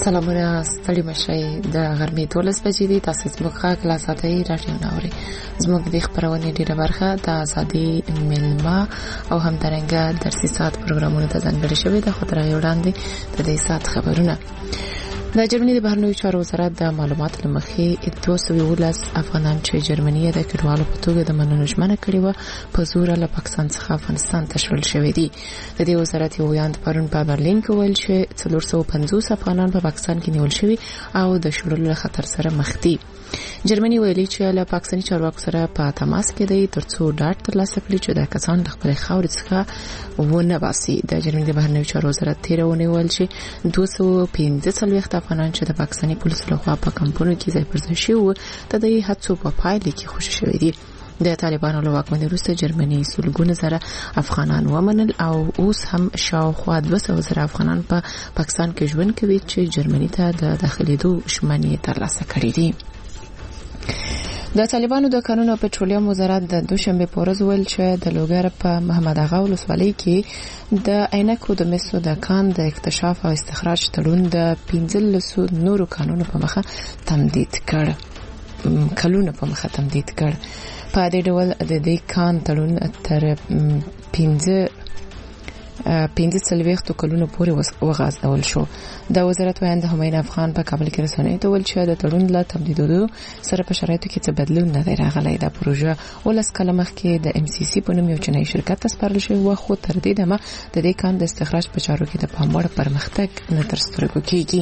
سلامونه ستړي مشئ د غرمې 12 بجې دي. تاسو زموږ غږ لا ساتي رادیو ناوري. زموږ د خبرونې ډیره برخه د ازادي ملما او همدارنګه درسي ساعت پروګرامونو ته ځانګړي شوی د خطرې وړاندې د دې ساعت خبرونه. د جرمني د بهرنیو چارو وزارت د معلوماتو لمخې 211 افغانان چې جرمني د کډوالو په توګه د منلو ژمنه کړې و په زور له پاکستان څخه افغانستان ته شړل شوی دي. د دې وزارت یو بیان پرون په برلین کې ویل چې 450 افغانان په پاکستان کې نیول شوي او د شړلو خطر سره مخ دي. جرمني ویلي چې له پاکستاني چارواکو سره په تماس کې دی ترڅو ډاډ ترلاسه کړي چې د کسان د خپل خاورې څخه ونه باسي. د جرمني د بهرنیو چارو وزارت تیرونه ویل چې 245 افغانان چې د پاکستاني پولیسو لخوا په کمپونو کې ځای پر ځای شوي د دې هڅو په پایله کې خوشی شوی دي. د طالبانو له واکمنۍ وروسته جرمني سلګونه زره افغانان ومنل او اوس هم شاوخوا 200 زره افغانان په پاکستان کې ژوند کوي چې جرمني ته د داخليدو ژمنې ترلاسه کړې دي. د طالبانو د قانون او پټرولیم وزارت د دوشنبه په ورځ ویل چې د لوګر په محمد اغا ولسوالۍ کې د عینکو د مسو د کان د اکتشاف او استخراج تړون د 15 نورو قانونو په مخه تمدید کړ. په دې ډول د دې کان تړون تر 15 کلونو پورې وغځول شو. د وزارت ویاند همین افغان په کابل کې رسنیو ته ویل چې د تړون له تمدیدولو سره په شرایطو کې څه بدلون نه دی راغلی. د پروژه ولس کله مخکې د MCC په نوم یو چینایي شرکت ته سپارل شوی و، خو تر دې دمه د دې کان د استخراج په چارو کې د پام وړ پرمختګ نه تر سترګو کېږي.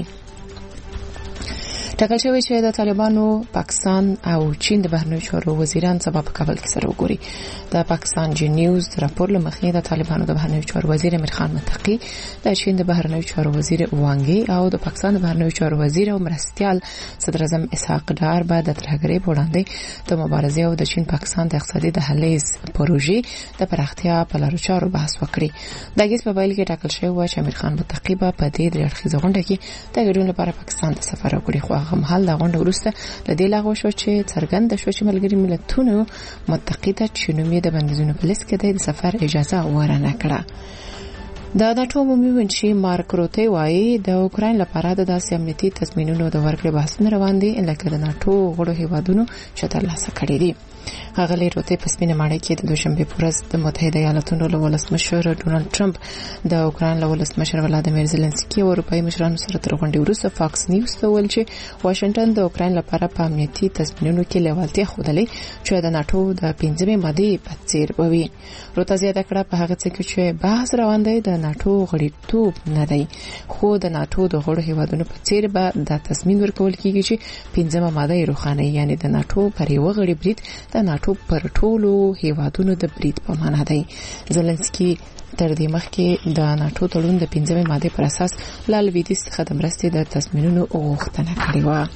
ټاکل شوی چې د طالبانو پاکستان او چین د بهرنیو چارو وزیران سبا په کابل کې سره وګوري. د پاکستان جی نیوز راپور لمخې د طالبانو د بهرنیو چارو وزیر امیر خان متقی، د چین د بهرنیو چارو وزیر وانګي او د پاکستان د بهرنیو چارو وزیر او مرستیال صدر اعظم اسحاق ډار به د ترهګرۍ په وړاندې د مبارزې او د چین پاکستان د اقتصادي دهلیز پروژې د پراختیا په لارو چارو بحث وکړي. د اگست په پیل کې ټاکل شوی و چې امیر خان متقی به په دې درېړخیزه غونډه کې د ګډون لپاره پاکستان ته سفر وکړي. خو مهال د غونډې وروسته ل دې لغوه شو چې څرګند شو چې ملګری ملتونو متقی ته چې نومې د بندیزونو په لیست کې د سفر اجازه ورنه کړه. د ناتو عمومي منشي مارک روته وايي د اوکراین لپاره د داسې امنیتي تضمینونو د ورکړې بحثونه روان دي لکه د ناتو غړو هیوادونو چې ترلاسه کړي دي. هغه روته په سپینه ماڼۍ کې د دوشنبه په ورځ د متحده ایالاتونو له ولسمشر ډونالد ټرمپ د اوکراین له ولسمشر ولادیمیر زيلنسکي او اروپאי مشرانو سره تر غونډې وروسته فاکس نیوز ته ویل چې واشنگټن د اوکراین لپاره په امنیتي تضمینونو کې لیوالتیا خوده چې د ناتو د 15 ماده په څیر وي. روته زیاته کړه په هغه څه کې چې بحث روان دی د ناتو غړیتوب نه دی، خو د ناتو د غړو هیوادونو په څیر به د تضمین ورکول کیږي چې 15 ماده روخانه یعنی د ناتو پر یو غړي برید د ناتو پر ټولو هیوادونو د برید په معنا دی. زيلنسکي تر دې مخکې د ناتو تړون د 15 ماده پر اساس له لویدیځ څخه د مرستې د تضمینونو غوښتنه کړې و.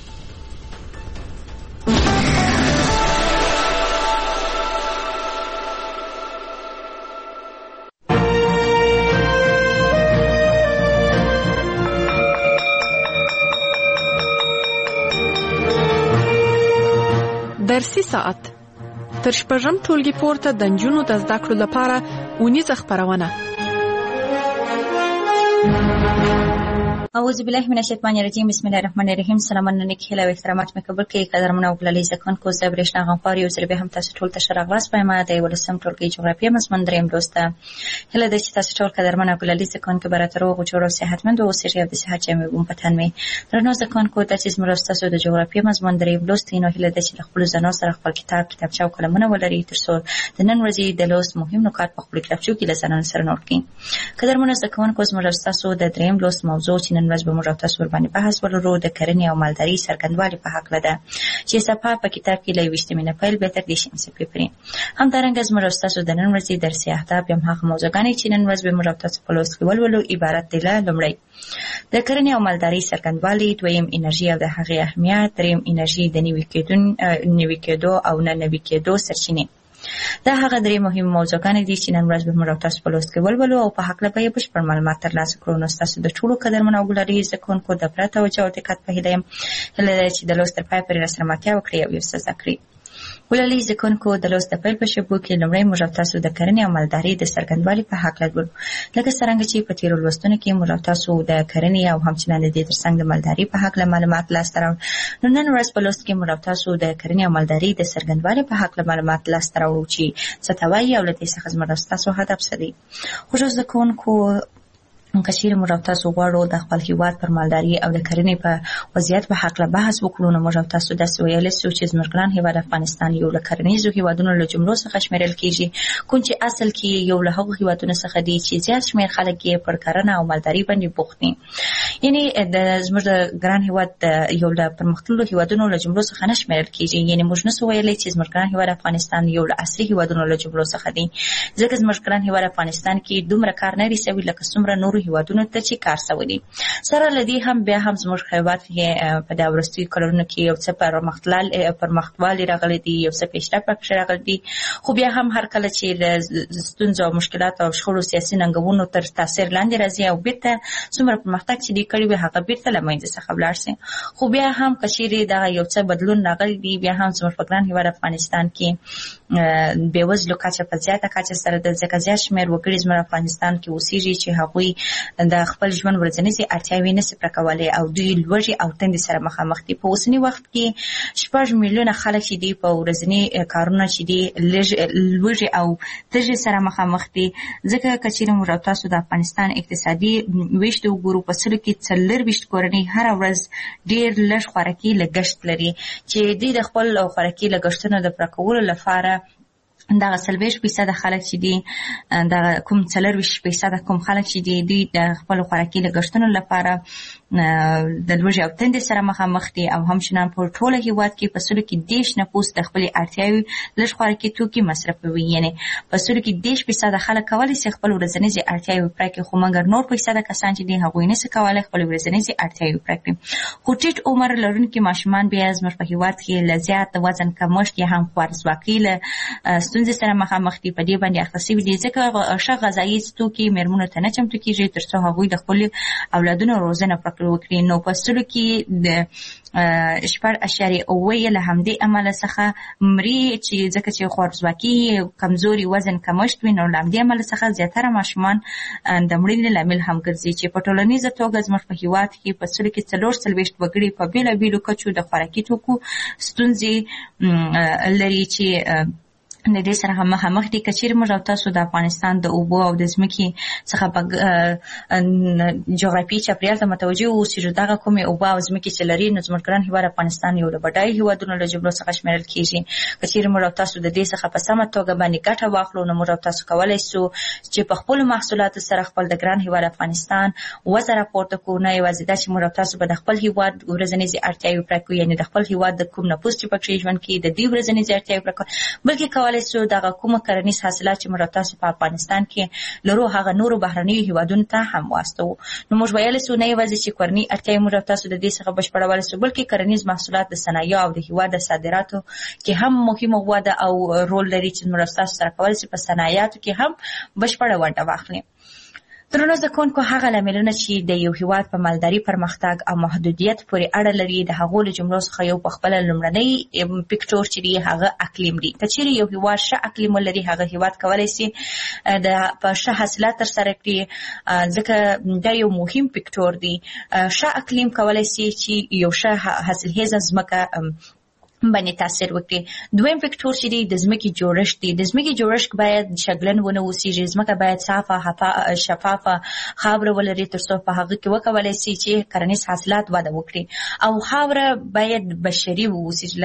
درسي ساعت تر شپږم ټولګي پورته د نجونو د زده کړو لپاره اونیزه خبرونه. اعوذ بالله من الشیطان الرجیم، بسم الله الرحمن الرحیم. سلامونه نیکه او احترامات مې قبول کړئ. قدرمن او ګلالي ځکان کو زه برېښنا غمخوار یو ځل به هم تاسو ټول ته شراغلاس پېما د ولسم ټولګي جغرافیه مضمون دریم دوسته هله د تاسو ټول قدرمن او ګلالي ځکان کې براتر او جوړ او صحتمند او سریع د صحت جامع بوم پتن مې درنو ځکان کو تاسو مرسته د جغرافیه مضمون دریم دوست نو هله د خپل ځانو سره خپل کتابچه او قلمونه ولري ترڅو د نن ورځې د لوست مهم نکات په خپل کتابچو کې لسانه سره نوٹ کړئ. قدرمن ځکان کو مرسته د دریم لوست موضوع چې نن ورځ به موږ تاسو باندې بحث ولرو د کرنې او مالداري سرګندوالي په حق لده چې صفحه په کتاب کې لوي وشتمنه فایل به تر دې شمسه پیپري هم درنګ از موږ تاسو د نن ورځې درسي اهداف هم هغه موضوعګانې چې نن ورځ به موږ تاسو په لوست کې ولولو عبارت دي له لمړی د کرنې او مالداري سرګندوالي، دویم انرژي او د هغې اهمیت، دریم انرژي د نوي کېدو او نه نوي کېدو سرچینې. دا هغه درې مهم موضوعګانې دي چې نن ورځ به موږ تاسو په لوست کې ولولو او په حق لپاره بشپړ معلومات ترلاسه کړو. نو تاسو د ټولو قدرمن او ګلالي زکونکو د پرته او دقت په هیله چې د لوست تر پای پورې سره مطالعه وکړئ او یې زده کړئ. ولولي زکونکو د لوست د پیل په شپو کې لومړی موږ تاسو د کرنې او مالدارۍ د څرګندوالي په حق لولو لکه څنګه چې په تیرو لوستونو کې موږ تاسو د کرنې او همچنان د ترڅنګ د مالدارۍ په حق معلومات لاسته راوړل. نو نن ورځ په لوست کې موږ تاسو د کرنې او مالدارۍ د څرګندوالي په حق معلومات لاسته راوړو چې ستوي او لته څخه زموږ تاسو هدف سدي. خو زکونکو کچیر موږ تاسو غواړو د خپل هیواد پر مالداري او د کرنې په وضعیت په حق له بحث وکړو. نو موږ تاسو د سویل سو چې زمرګران هیواد افغانستان یو له کرنیزو هیوادونو له جملو څخه شمیرل کیږي کوم چې اصل کې یو له هغو هیوادونو څخه دی چې زیات شمیر خلک یې پر کرنه او مالداري باندې بوخت دي. یعنی د زمرګ ګران هیواد یو له پرمختللو هیوادونو له جملو څخه نشمیرل کیږي. یعنی موږ نسو ویلای چې زمرګران هیواد افغانستان یو له اصلي هیوادونو له جملو څخه دی ځکه زمرګران هیواد افغانستان کې دومره کار نه رسوي لکه څومره نور هیوادونو ته کار سوي. سره لدی هم بیا هم زموږ هیواد کې په د ورستي کلونو کې یو څه پرمختوالي راغلي دي یو څه پیشرفت پکې راغلي دي خو بیا هم هر کله چې د ستونزو او مشکلات او شخړو سیاسي ننګونو تر تاثیر لاندې راځي او بیرته څومره پرمختګ چې دی کړی وي هغه بیرته لمنځه څخه ولاړ شي. خو بیا هم کشيري دا یو څه بدلون راغلي دي بیا هم زموږ په ګران هیواد افغانستان کې بیوزلو کچه په زیاته کچه سره د ځکه زیات شمیر وګړي زموږ افغانستان کې اوسېږي چې هغوی د خپل ژوند ورځنی اړتیاوې نشي پوره کولای او دوی لوږې او تندې سره مخامخ دي. په اوسنی وخت کې 6 میلیونه خلک چې دي په ورځنی کارونه چې دي لوږې او تږي سره مخامخ دي. ځکه کچېرې موږ تاسو د افغانستان اقتصادي ویش د وګورو په سلو کې 24 کورنۍ هر ورځ ډېر لږ خوراکي لګښت لري چې دوی د خپل خوراکي لګښتونو د پوره کولو لپاره دا 40% خلک چې دي دا کوم 40% کوم خلک چې دي دوی د خپل خوراکي لګښتونو لپاره د لوږې او تندې سره مخامخ دي او همچنان په ټوله هیواد کې په سلو کې 10 نفوس د خپل اړتیاوې لږ خوراکي توکي مصرفوي. یعنی په سلو کې 10% خلک کولی شي خپل ورځنی اړتیاوې پوره کړي خو مګر نور پیسې کسان چې دي هغوی نشي کولی خپل ورځنی اړتیاوې پوره کړي. خو ټیټ عمر لرونکي ماشومان بیا زموږ په هیواد کې له زیات وزن کمښت یا هم خوارځواکۍ له ستونزې سره مخامخ دي. په دې باندې اخته شوي دي ځکه ښه غذایي توکي میرمنو ته نه چمتو کیږي تر څو هغوی د خپل اولادونو روزنه وکړي. نو په سلو کې د 8.8 له همدې عمله څخه مري چې ځکه چې خوارځواکي کمزوري وزن کمښت وي نو له همدې عمله څخه زیاتره ماشومان د مړینې لامل هم ګرځي چې په ټولنیزه توګه زموږ په هیواد کې په سلو کې 44 وګړي په بیلابیلو کچو د خوراکي توکو ستونزې لري چې د دې سره مخامخ دي. کچېرې موږ تاسو د افغانستان د اوبو او د ځمکې څخه په جغرافیایي چاپیریال ته متوجه اوسو چې دغه کومې اوبه او ځمکې چې لري نو زموږ ګران هیواد افغانستان یو له بډایه هیوادونو له جملو څخه شمیرل کیږي. کچېرې موږ تاسو د دې څخه په سمه توګه باندې ګټه واخلو نو موږ تاسو کولای شو چې په خپل محصولاتو سره خپل د ګران هیواد افغانستان وزن راپورته کوو. نه یوازې دا چې موږ تاسو به د خپل هیواد ورځنی اړتیاوې پوره کړو یعنی د خپل هیواد د کوم نفوس چې پکې ژوند کوي د دې ورځنی اړتیاوې پوره کړو بلکې کولای شو دغه کومه کرنیز حاصلات چې موږ تاسو په افغانستان کې لرو هغه نورو بهرنیو هیوادونو ته هم واستو. نو موږ ویل سو نه یوازې چې کرنی اړتیاوې موږ تاسو د دې څخه بشپړول سو بلکې کرنیز محصولات د صنایع او د هیواد د صادراتو کې هم مهمه وده او رول لري چې موږ تاسو سره کولای شي په صنایعاتو کې هم بشپړه ونډه واخلي. درنو زکونکو هغه لاملونه چې د یو هیواد په مالداري پرمختګ او محدودیت پورې اړه لري د هغو له جملو څخه یو په خپل لومړنی فکټور چې دی هغه اقلیم دی. کچېرې یو هیواد ښه اقلیم ولري هغه هیواد کولی شي د په ښه حاصلات ترسره کړي ځکه دا یو مهم فکټور دی. ښه اقلیم کولی شي چې یو ښه حاصلخیزه ځمکه باندې تاثیر وکړي. دویم فکټور چې دی د ځمکې جوړښت دی. د ځمکې جوړښت باید شګلن ونه اوسېږي. ځمکه باید صافه شفافه خاوره ولري تر څو په هغه کې وکولای شي چې کرنیز حاصلات وده وکړي او خاوره باید بشري واوسېږي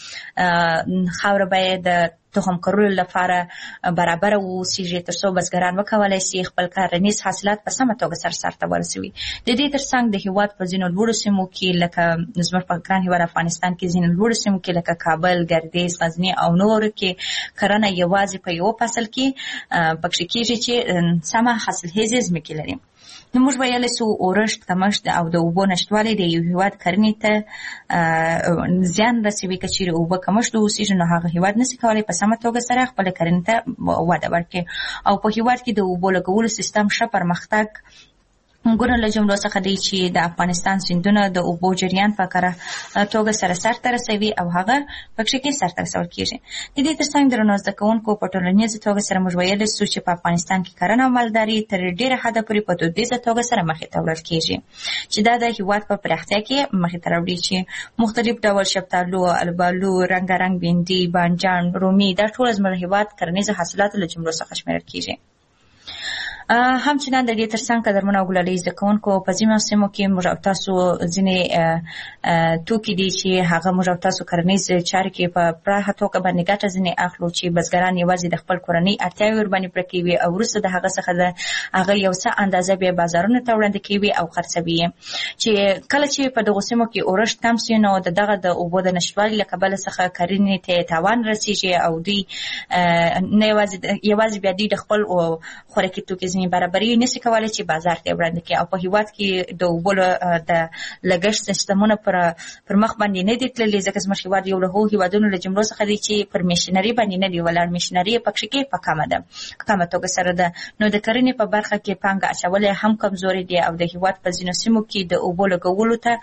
لکه خاوره باید تخم کرلو لپاره برابر اوسېږي تر څو بزګران وکولای شي خپل کرنیز حاصلات په سمه توګه سرته ورسوي. د دې ترڅنګ د هیواد په ځینو لوړو سیمو کې لکه زموږ په ګران هیواد افغانستان کې ځینو لوړو سیمو کې لکه کابل، ګردیز، غزني او نور کې کرنه یوازې په یو فصل کې پکې کېږي چې سمه حاصلخیزه ځمکې لري. نو موږ ویلی سو اورښت کمښت او د اوبو نشتوالی د یو هیواد کرنې ته زیان رسوي. که چیرې اوبه کمښت اوسېږي نو هغه هیواد نشي کولی په سمه توګه سره خپله کرنې ته وده ورکړي او په هیواد کې د اوبو لګولو سیستم ښه پرمختګ ګونه له جملو څخه دی چې د افغانستان سیندونه د اوبو جریان په کره توګه سرته رسوي او هغه پکې کې سرته رسول کیږي. د دې ترڅنګ درنو زده کوونکو په ټولنیزه توګه سره موږ ویل چې په افغانستان کې کرنه او مالداري تر ډیره حده پورې په دودیزه توګه سره مخې ته وړل کیږي چې دا د هیواد په پراختیا کې مخې ته راوړي چې مختلف ډول شفتالو، البالو، رنګارنګ بینډي، بانجان، رومي دا ټول زموږ هیواد کرنیزه حاصلات له جملو څخه شمیرل کیږي. همچنان د دې ترڅنګ قدرمن او ګلالي زده کوونکو په ځینو سیمو کې موږ او تاسو ځینې توکي دي چې هغه موږ او تاسو کرنیز چارې کې په پراخه توګه باندې ګټه ځینې اخلو چې بزګران یوازې د خپل کورنۍ اړتیاوې ورباندې پوره کوي او وروسته د هغه څخه د هغه یو څه اندازه بیا بازارونو ته وړاندې کوي او خرڅوي چې کله چې په دغو سیمو کې اورښت کم شي نو دغه د اوبو د نشتوالي له کبله څخه کرنې ته تاوان رسیږي او دوی نه یوازې بیا دوی د خپل خوراکي توکي برابرۍ نشي کولای چې بازار ته وړاندې کړي او په هیواد کې د اوبو د لګښت سیستمونه پر مخ باندې نه دي تللي ځکه زموږ هیواد یو له هغو هیوادونو له جملو څخه دی چې پر میشنري باندې نه دی ولاړ. میشنري پکې کې په کمه توګه سره ده نو د کرنې په برخه کې پانګه اچول هم کمزوري دي او د هیواد په ځینو سیمو کې د اوبو لګولو ته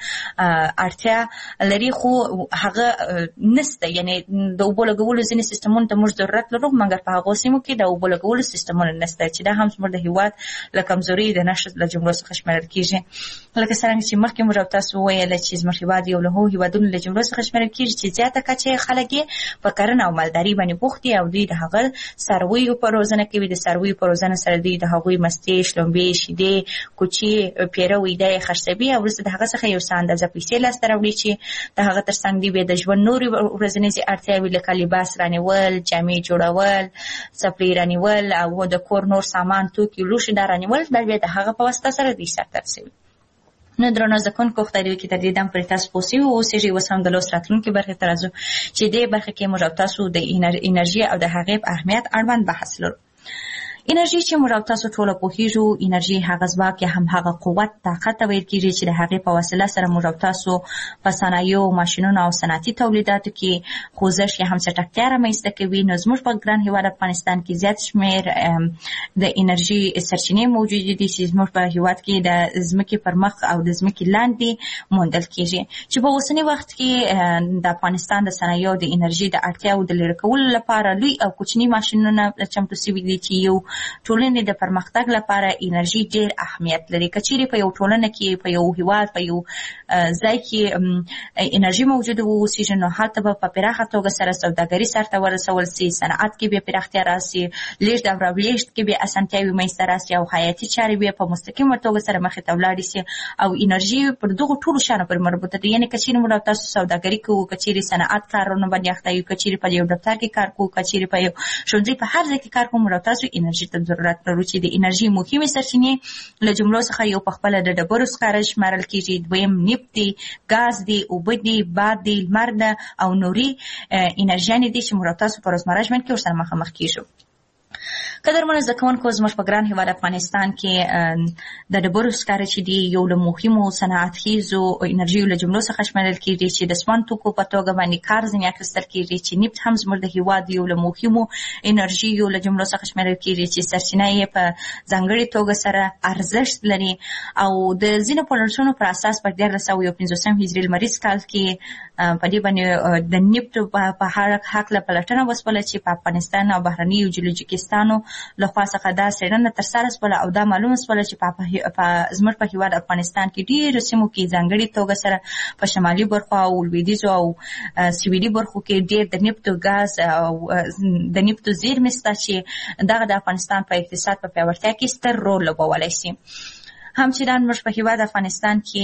اړتیا لري خو هغه نشته، یعنی د اوبو لګولو ځینې سیستمونو ته موږ ضرورت لرو مګر په هغو سیمو کې د اوبو لګولو سیستمونه نشته چې دا هم زموږ د هیواد له کمزوري د نشت له جملو څخه شمیرل کیږي. لکه څنګه چې مخکې موږ تاسو ویل چې زموږ هیواد یو له هغو هیوادونو له جملو څخه شمیرل کیږي چې زیاته کچه خلک په کرنه او مالداري باندې بوخت دي او دوی د هغه څارویو په روزنه کې د څارویو په روزنه سره دوی د هغوی مستې، شلومبې، شیدې، کوچي، پیره ویده خرڅوي او وروسته د هغه څخه یو څه اندازه پیسې لاسته راوړي چې د هغه ترڅنګ دوی بیا د ژوند نورې ورځنۍ اړتیاوې لکه لباس رانیول، جامې جوړول، څپلۍ رانیول او د کور نور سامان توکي لوښي دا رانیول دا بیا د هغه په واسطه سره دوی سرته رسوي. نو درنو زده کوونکو خدای دې وکړي تر دې دم پورې تاسو پوه سوي واوسېږئ. اوس هم د لوست راتلونکې برخې ته راځو چې دې برخه کې موږ او تاسو د انرژي او د هغې په اهمیت اړوند بحث لرو. انرژي چې موږ او تاسو ټول پوهیږو، انرژي هغه ځواک یا هم هغه قوت طاقت ته ویل کیږي چې د هغې په وسیله سره موږ او تاسو په صنایعو، ماشینونو او صنعتي تولیداتو کې خوځښت یا هم چټکتیا رامنځته کوي. نو زموږ په ګران هیواد افغانستان کې زیات شمېر د انرژي سرچینې موجودې دي چې زموږ په هیواد کې د ځمکې پر مخ او د ځمکې لاندې موندل کیږي چې په اوسني وخت کې د افغانستان د صنایعو د انرژي د اړتیاو د لرې کولو لپاره لوی او کوچني ماشینونه چمتو سوي دي چې یو ټولنې د پرمختګ لپاره انرژي ډېر اهمیت لري. که چیرې په یو ټولنه کې، په یو هیواد، په یو ځای کې انرژي موجوده واوسېږي نو هلته به په پراخه توګه سره سوداګري سرته ورسول سي، صنعت کې بیا پراختیا راسي، لیږد او راولیږد کې بیا اسانتیاوې منځته راسي او حیاتي چارې بیا په مستقیمه توګه سره مخې ته ولاړې سي او انرژي پر دغو ټولو شیانو پورې مربوطه ده. یعنې که چیرې موږ تاسو سوداګري کوو، که چیرې صنعت کارونه باندې اخته یو، که چیرې په یو دفتر کې کار کوو، که چیرې په یو ښوونځي په هر ځای کې کار کوو، موږ تاسو انرژي ته ضرورت لرو چې د انرژي مهمې سرچینې له جملو څخه یو په خپله د ډبرو سکاره شمارل کیږي، دویم نفت دی، ګاز دی، اوبه دي، باد دی، لمر ده او نوري انرژیانې دي چې موږ تاسو په روزمره ژوند کې ورسره مخامخ کیږو. قدرمنو زده کوونکو زموږ په ګران هیواد افغانستان کې د ډبرو سکاره چې دي یو له مهمو صنعتخیزو انرژیو له جملو څخه شمیرل کیږي چې د سون توکو په توګه باندې کار ځینې اخیستل کیږي چې نفت هم زموږ د هیواد یو له مهمو انرژیو له جملو څخه شمیرل کیږي چې سرچینه یې په ځانګړې توګه سره ارزښت لري او د ځینو پلټنو پر اساس په 1950 هجري لمریز کال کې په دې باندې د نفت په هکله پلټنه وسوله چې په افغانستان او بهرنیو جیولوجیکستانو لخوا څخه دا څېړنه ترسره شوله او دا معلومه شوله چې په زموږ په هیواد افغانستان کې ډېرو سیمو کې ځانګړې توګه سره په شمالي برخو او لویدیځو او سویلي برخو کې ډېر د نفتو ګاز او د نفتو زیرمې شته چې دغه د افغانستان په اقتصاد په پیاوړتیا کې ستر رول لوبولی شي. همچنان موږ په هیواد افغانستان کې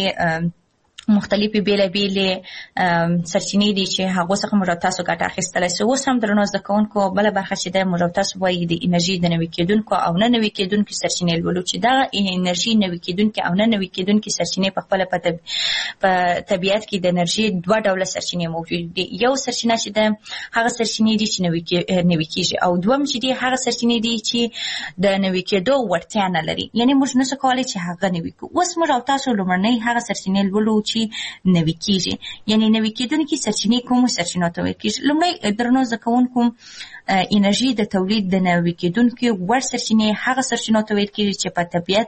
مختلفې بیلابیلې سرچینې دي چې هغو څخه موږ تاسو ګټه اخیستلی شو. اوس هم درنو زده کوونکو بله برخه چې ده موږ تاسو وایي د انرژي د نوي کېدونکو او نه نوي کېدونکو سرچینې لولو چې دغه انرژي نوي کېدونکي او نه نوي کېدونکي سرچینې په خپله په طبیعت کې د انرژي دوه ډوله سرچینې موجود دي. یو سرچینه چې ده هغه سرچینې دي چې نوي کېږي او دوم چې دي هغه سرچینې دي چې د نوي کېدو وړتیا نه لري، یعنې موږ نشو کولی چې هغه نوي کړو. اوس موږ او تاسو لومړنۍ هغه سرچینې لولو چې چې نوي کیږي. یعنی نوي کېدونکي سرچینې کومو سرچینو ته ویل کیږي؟ لومړی درنو زده کوونکو انرژي د تولید د نوي کېدونکو وړ سرچینې هغه سرچینو ته ویل کېږي چې په طبیعت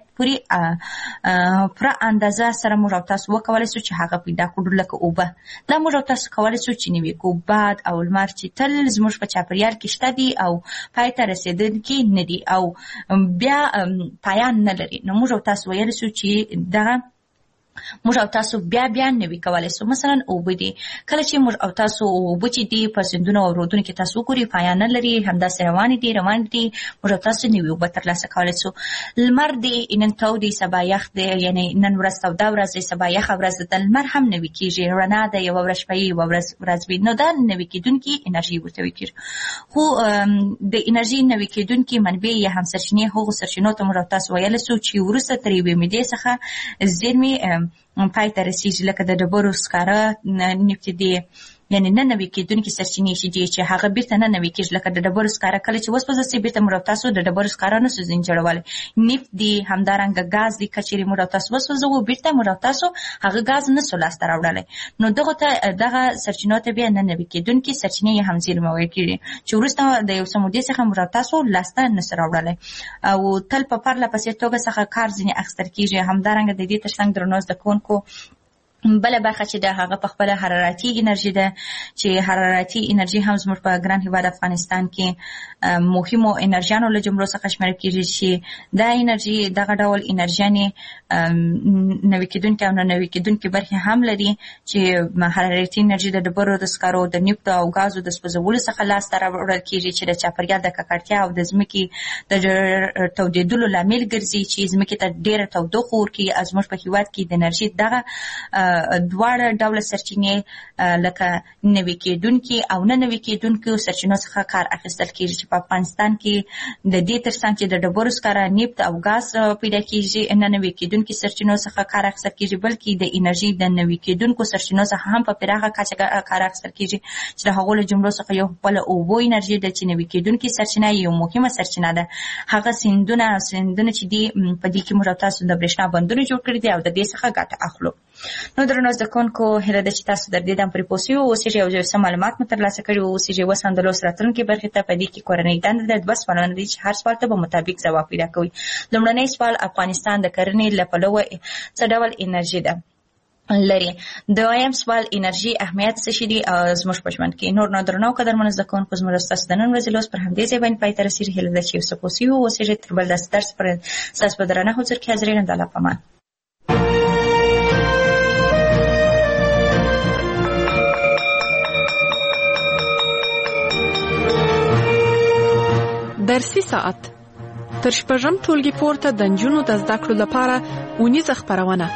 پورې پوره اندازه سره موږ او تاسو وکولی شو چې هغه پیدا کړو، لکه اوبه. دا موږ او تاسو کولی شو چې نوي کو باد او لمر چې تل زموږ په چاپیریال کې شته دي او پای ته رسېدونکي نه دي او بیا پایان نه لري، نو موږ او تاسو ویلی شو چې دغه موږ او تاسو بیا نوي کولی شو. مثلا اوبه دي، کله چې موږ او تاسو اوبه چې دي په سیندونو او رودونو کې تاسو وګورئ پایان نه لري، همداسې روانې دي، موږ او تاسو نوي اوبه ترلاسه کولی شو. لمر دی، نن تودې سبا یخ دی، یعنی نن ورځ توده ورځ دی سبا یخه ورځ ده، لمر هم نوي کېږي، رڼا ده، یوه ورځ شپه یوه ورځ وي، نو دا نوي کېدونکي انرژي ورته ویل کېږي. خو د انرژي نوي کېدونکي منبع یا هم سرچینې هغو سرچینو ته موږ او تاسو ویلی شو چې وروسته تر یوې مودې څخه زیرمې پای ته رسیږي، لکه د ډبرو سکاره نفت دي، یعنی نه نوي کېدونکي سرچینې چې هغه بیرته نه نوي کېږي، لکه د ډبرو سکاره کله چې وسوځي سي بیرته موږ او تاسو د ډبرو سکاره نسو زینجړولی. نفت دي، همدارنګه ګاز دي، که چېرې موږ او تاسو وسوځوو بیرته موږ او تاسو هغه ګاز نسو لاسته راوړلی، نو دغه سرچینو ته بیا نه نوي کېدونکي سرچینې هم زیرمه ویل کېږي چې وروسته د یو څه مودې څخه موږ او تاسو لاسته نسو راوړلی او تل په پرله پسې توګه څخه کار ځینې اخیستل کېږي. همدارنګه د دې تر څنګ درنو زده کوونکو بله برخه چې د هغه په خپله حرارتي انرژي ده، چې حرارتي انرژي هم زموږ په ګران هېواد افغانستان کې مهمو انرژیانو له جملو څخه شمیرل کېږي چې دا انرژي دغه ډول انرژیانې نوي کېدونکي او نه نوي کېدونکي برخې هم لري چې حرارتي انرژي د ډبرو د سکارو د نفت او ګازو د سوځولو څخه لاسته راوړل کېږي چې د چاپیریال د ککړتیا او د ځمکې د تودېدلو لامل ګرځي چې ځمکې ته ډېره تودوخه ورکوي. زموږ په هېواد کې د انرژي دغه دواړه ډوله سرچینې لکه نوي کېدونکي او نه نوي کېدونکو سرچینو څخه کار اخیستل کېږي چې په افغانستان کې د دې تر څنګ چې د ډبرو سکاره، نفت او ګاز پیدا کېږي، نه نوي کېدونکي سرچینو څخه کار اخیستل کېږي، بلکې د انرژي د نوي کېدونکو سرچینو څخه هم په پراخه کچه کار اخیستل کېږي چې د هغو له جملو څخه یو خپله اوبو انرژي ده چې نوي کېدونکي سرچینه یو مهمه سرچینه ده. هغه سیندونه چې دي په دې کې موږ تاسو د برېښنا بندونه جوړ کړي دي او د دې څخه ګټه اخلو. نو درنو زده کوونکو هیله ده چې تاسو در دې دم پرې پوه شوي اوسېږئ او څه معلومات مو ترلاسه کړي اوسېږئ. اوس هم د لوست راتلونکې برخې ته په دې کې کورنۍ دنده ده. 2 سوالونه دي چې هر سوال ته به مطابق ځواب پیدا کوئ. لومړنی سوال: افغانستان د کرنې له پلوه څه ډول انرژي ده لري؟ دویم سوال: انرژي اهمیت څه شي دي زموږ په ژوند کې؟ نور نو درنو قدرمنو زده کوونکو زموږ ستاسو د نن ورځې لوست پر همدې ځای باندې پای ته رسېږي. هیله ده چې یو څه پوه شوي اوسېږئ. تر بل داسې درس پورې ستاسو په درنه حضور کې حاضر یم. د الله په امان. درسي ساعت تر شپږم ټولګي پورته د نجونو د زده کړو لپاره اونیزه خپرونه.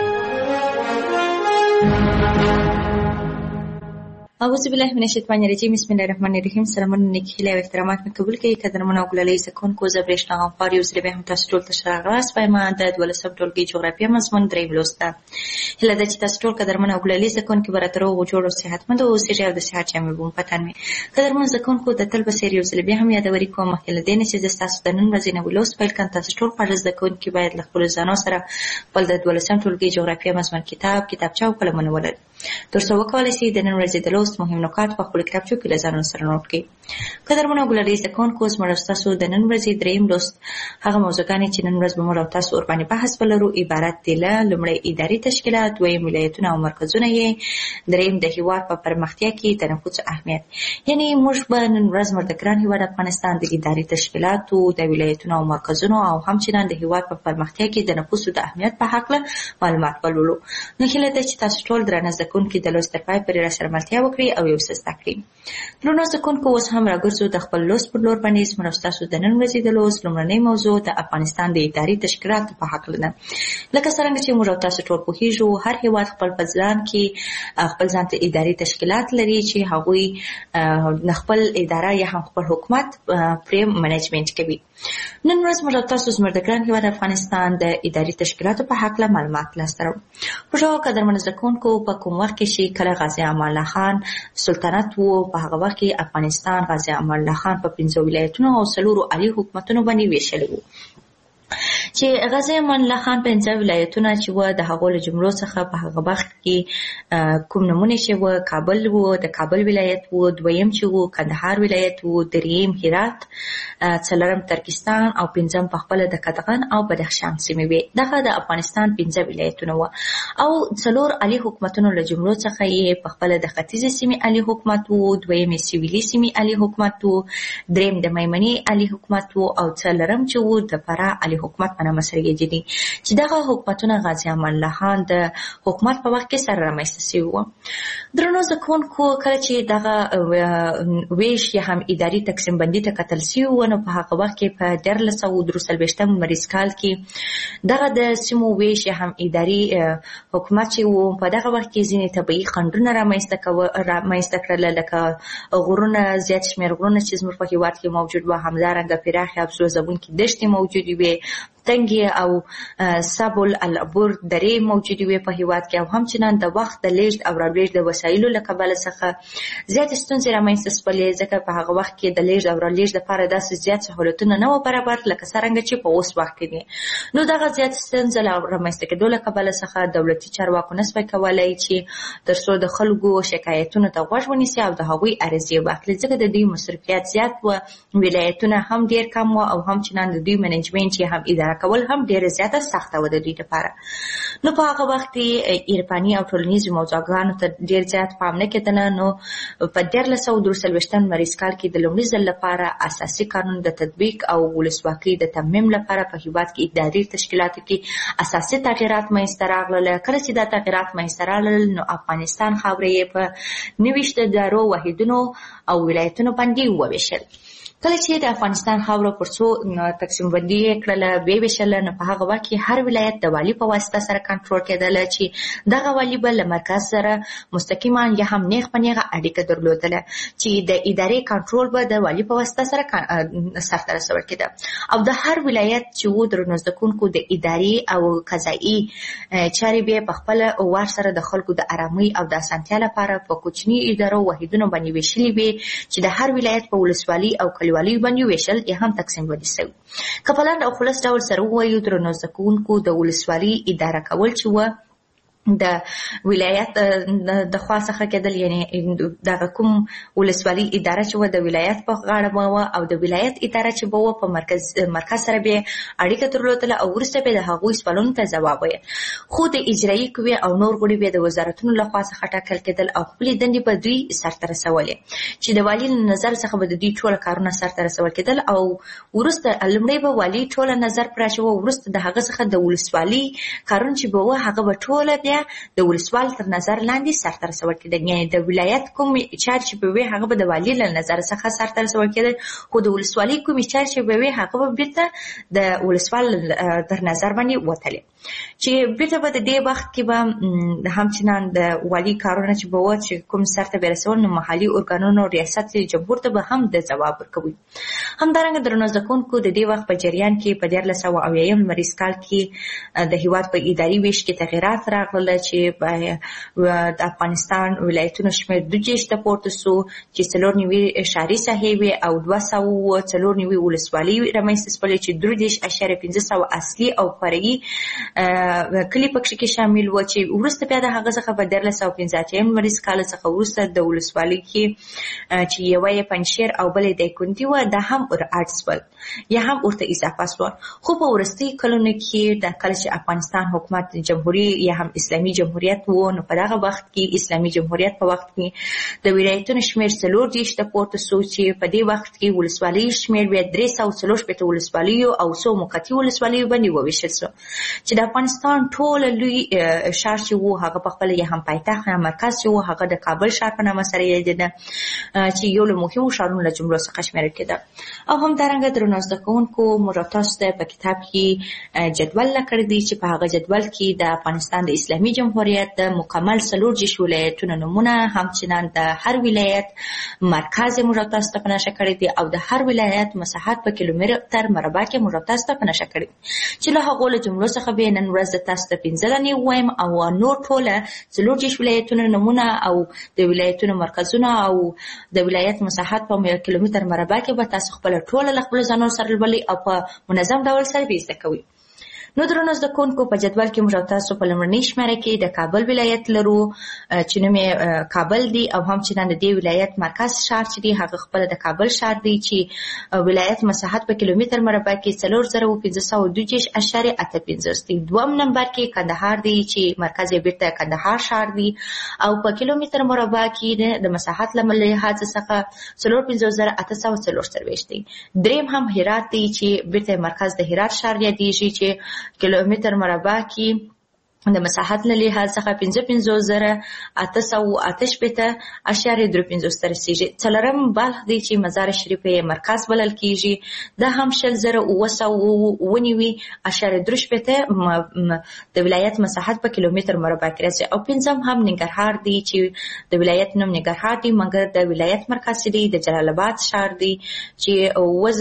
اعوذ بالله من الشیطان الرجیم. بسم الله الرحمن الرحیم. سلامونه نیک هیله او احترامات مې قبول کړئ. قدرمنو او ګلالي زکونکو زه برېښنا غمخوار یو ځل بیا هم تاسو ټول ته ښه راغلاست. وایم د 12 ټولګي جغرافیه مضمون دریم لوست ده. هیله ده چې تاسو ټول قدرمنو او ګلالي زکونکو به راته روغ جوړ او صحتمند اوسئ او د صحت جامې به مو په تن وي. قدرمنو زکونکو د تل په څېر یو ځل بیا هم یادوري کوم هیله ده چې زه ستاسو د نن ورځې نوی لوست پیل کړم. تاسو ټول خواږه زده کوونکي باید له خپلو ځانو سره خپل د 12 ټولګي جغرافیه مضمون کتابچه او قلمونه ولرئ تر څو وکولای شئ د نن ورځې د لوست مهم نکات په خپل کتابچو کې له ځانونو سره نوٹ کړئ. قدرمنو او ګلالي زده کوونکو زموږ ستاسو د نن ورځې دریم لوست هغه موضوعګانې چې نن ورځ به موږ او تاسو ورباندې بحث ولرو عبارت دي له: لومړی اداري تشکیلات، دویم ولایتونه او مرکزونه یې، دریم د هېواد په پرمختیا کې د نفوذ اهمیت. یعنې موږ به نن ورځ د ګران هېواد افغانستان د اداري تشکیلاتو، د ولایتونو او مرکزونو او همچنان د هېواد په پرمختیا کې د نفوذ د اهمیت په هکله معلومات ولولو. نو هیله ده چې تاسو ټول درانه زده کوونکي د لوست تر پای پورې راسره ملتیا وکړئ او یو څه زده کړئ. درنو زده کوونکو اوس هم راګرځو د خپل لوست پر لور باندې. زموږ ستاسو د نن ورځې د لوست لومړنۍ موضوع د افغانستان د اداري تشکیلاتو په هکله ده. لکه څرنګه چې موږ تاسو ټول پوهیږو هر هېواد خپل ځان کې خپل ځان ته اداري تشکیلات لري چې هغوی خپل اداره یا هم خپل حکومت پرې منیجمنت کوي. نن ورځ موږ تاسو زموږ د ګران هېواد افغانستان د اداري تشکیلاتو په هکله معلومات لاسته راوړو. پوه قدرمنو زده کوونکو په کوم وخت کې چې کله غازي امان الله خان سلطنت و په هغه وخت کې افغانستان غازي امان الله خان په 15 ولایتونو او 4 عالی حکومتونو باندې ویشلی و. چې غازي امان الله خان 15 ولایتونه چې و د هغو له جملو څخه په هغه وخت کې کوم نمونه چې و کابل و، د کابل ولایت و، دویم چې و کندهار ولایت و، دریم هرات، څلورم ترکستان او پنځم په خپل د قدغن او بدخشان سیمې وي. دغه د افغانستان 15 ولایتونه و او څلور عالی حکومتونو له جملو څخه یې په خپل د ختیځ سیمې عالی حکومت و، دویم سیویلي سیمې عالی حکومت و، دریم د میمنې عالی حکومت و او څلورم چې و د فراه عالی حکومت په نامه سره یادېږي. چې دغه حکومتونه غازي امان الله خان د حکومت په وخت کې سره رامنځته شوي وو. درنو زده کوونکو، کله چې دغه ویش یا هم اداري تقسیم بندي ته کتل شوي وو، نو په هغه وخت کې په 1343 لمریز کال کې دغه د سیمو ویش یا هم اداري حکومت چې وو، په دغه وخت کې ځینې طبیعي خنډونه رامنځته کړل، لکه غرونه، زیات شمېر غرونه چې زموږ په هېواد کې موجود وو، همدارنګه پراخې افسوس ځبونکې دښتې موجودې وې، تنګې او سبل العبور درې موجودې وې په هېواد کې، او همچنان د وخت د لیږد او رالیږد د وسایلو له کبله څخه زیاتې ستونزې رامنځته شولې، ځکه په هغه وخت کې د لیږد او رالیږد لپاره داسې زیات سهولتونه نه وو برابر لکه څرنګه چې په اوس وخت کې دي. نو دغه زیات ستونزې له رامنځته کېدو له کبله څخه دولتي چارواکو نه شوی کولی چې تر څو د خلکو شکایتونو ته غوږ ونیسي او د هغوی عرضې واخلي، ځکه د دوی مصرفیات زیات وو، ولایتونه هم ډېر کم وو او همچنان د دوی منیجمنټ چې هم اداره کول هم ډېره زیاته سخته وه د دوی لپاره. نو په هغه وخت کې عرفاني او ټولنیزو موضوعګانو ته ډېر زیات پام نه کېدنه. نو په 1343 لمریز کال کې د لومړي ځل لپاره اساسي قانون د تطبیق او ولسواکۍ د تمیم لپاره په هېواد کې اداري تشکیلاتو کې اساسي تغیرات منځته راغلل. کله چې دا تغیرات منځته راغلل، نو افغانستان خاوره یې په 29 ادارو، واحدونو او ولایتونو باندې وویشل. کله چې د افغانستان خاوره پر څو تقسیم بندي یې کړله، ویې نو په هغه وخت کې هر ولایت د والي په واسطه سره کنټرول کېدله، چې دغه والي به له مرکز سره مستقیما یا هم نیغ په نیغه اړیکه درلودله، چې د ادارې کنټرول به د والي په واسطه سره سرته رسول کېده. او د هر ولایت چې و درنو زده کوونکو د اداري او قضایي چارې به په خپل وار سره د خلکو د ارامۍ او د اسانتیا لپاره په کوچني ادارو واحدونو باندې ویشلې وي، چې د هر ولایت په ولسوالي او کلیوالي باندې ویشل یا هم تقسیم بندي شوی. که په لنډ او خلاص ډول سره ووایو، درنو زده کوونکو، د ولسوالي اداره کول چې و د ولایت د خوا څخه کېدل، یعنی دغه کوم ولسوالي اداره چې و د ولایت په غاړه به وه، او د ولایت اداره چې به وه په مرکز سره به اړیکه درلودله، او وروسته به د هغوی سوالونو ته ځواب ویل. خو د اجرایي قوې او نور غړي به د وزارتونو له خوا څخه ټاکل کېدل او خپلې دندې به دوی سرته رسولې، چې د والي له نظر څخه به د دوی ټوله کارونه سرته رسول کېدل. او وروسته لومړی به والي ټوله نظر پر اچوه، وروسته د هغه څخه د ولسوالي کارونه چې به وه هغه به ټوله بیا د ولسوال تر نظر لاندې سرته رسول کېدل. یعنې د ولایت کوم چارې چې به وي هغه به د والي له نظر څخه سرته رسول کېدل، خو د ولسوالۍ کومې چارې چې به وي هغه به بیرته د ولسوال تر نظر باندې وتلې، چې بیرته به د دې وخت کې به همچنان د والي کارونه چې به وه چې کوم سرته به رسول، نو محلي ارګانونو ریاست جمهور ته به هم د ځواب ورکوي. همدارنګه درنو زده کوونکو، د دې وخت په جریان کې په 1380 لمریز کال کې د هېواد په اداري ویش کې تغیرات راغلل، چې د افغانستان ولایتونو شمېر 2 ته پورته سو، چې 94 ښاري ساحې وې او 294 ولسوالۍ رامنځته شولې، چې 3.5% اصلي او فرعي کلي پکې کې شامل و، چې وروسته بیا د هغه څخه په 1385 لمریز کال څخه وروسته د ولسوالۍ کې چې یوه یې پنجشیر او بلې دایکنډي وه، دا هم اډ شول یا هم ورته اضافه شول. خو په وروستي کلونو کې د کله چې افغانستان حکومت جمهوري یا هم اسلامي جمهوریت و، نو په دغه وخت کې اسلامي جمهوریت په وخت کې د ولایتونو شمېر 40 ته پورته شو، چې په دې وخت کې ولسوالۍ شمېر بیا 340 ولسوالیو او 100 موقتي ولسوالیو باندې وویشل شو، چې د افغانستان ټول لوی ښار چې و هغه په خپل یا هم پایتخت یا مرکز چې و هغه د کابل ښار په نامه سره یادېده، چې یو له مهمو ښارونو له جملو څخه شمېرل کېده. او همدارنګه درنو زده کوونکو، موږ تاسو ته په کتاب کې جدول راکړی دی، چې په هغه جدول کې د افغانستان د اسلامي جمهوریت د مکمل 40 ولایتونو نومونه، همچنان د هر ولایت مرکز موږ تاسو ته په نښه کړی دی، او د هر ولایت مساحت په کیلومتر مربع کې موږ تاسو ته په نښه کړی، چې له هغو له جملو څخه به نن ورځ تاسو ته 15 دانې وایم او نور ټوله 40 ولایتونو نمونه او د ولایتونو مرکزونه او د ولایت مساحت په کیلومتر مربع کې به تاسو خپل ټوله خپل ځانونو سره لولي او په منظم ډول سره زده کوئ. نو درنو زده کوونکو په جدول کې موږ تاسو په لومړنۍ شمېره کې د کابل ولایت لرو چې نوم یې کابل دی او هم چې د دې ولایت مرکز شهر چې دی هغه خپل د کابل شهر دی چې ولایت مساحت په کیلومتر مربع کې 4528.85 دی. دوم نمبر کې کندهار دی چې مرکز یې بیرته کندهار شهر دی او په کیلومتر مربع کې د مساحت له لحاظ څخه 45,840 دی. دریم هم هرات دی چې بیرته مرکز د هرات شهر یادیږي چې کیلومتر مربع کې د مساحت له لحاظ څخه 55,888.35 رسیږي. څلورم بلخ دی چې مزار شریف یې مرکز بلل کیږي دا هم 0,993 د ولایت مساحت په کیلومتر مربع کې راځي. او پنځم هم ننګرهار دی چې د ولایت نوم ننګرهار دی مګر د ولایت مرکز دی د جلال آباد شهر دی چې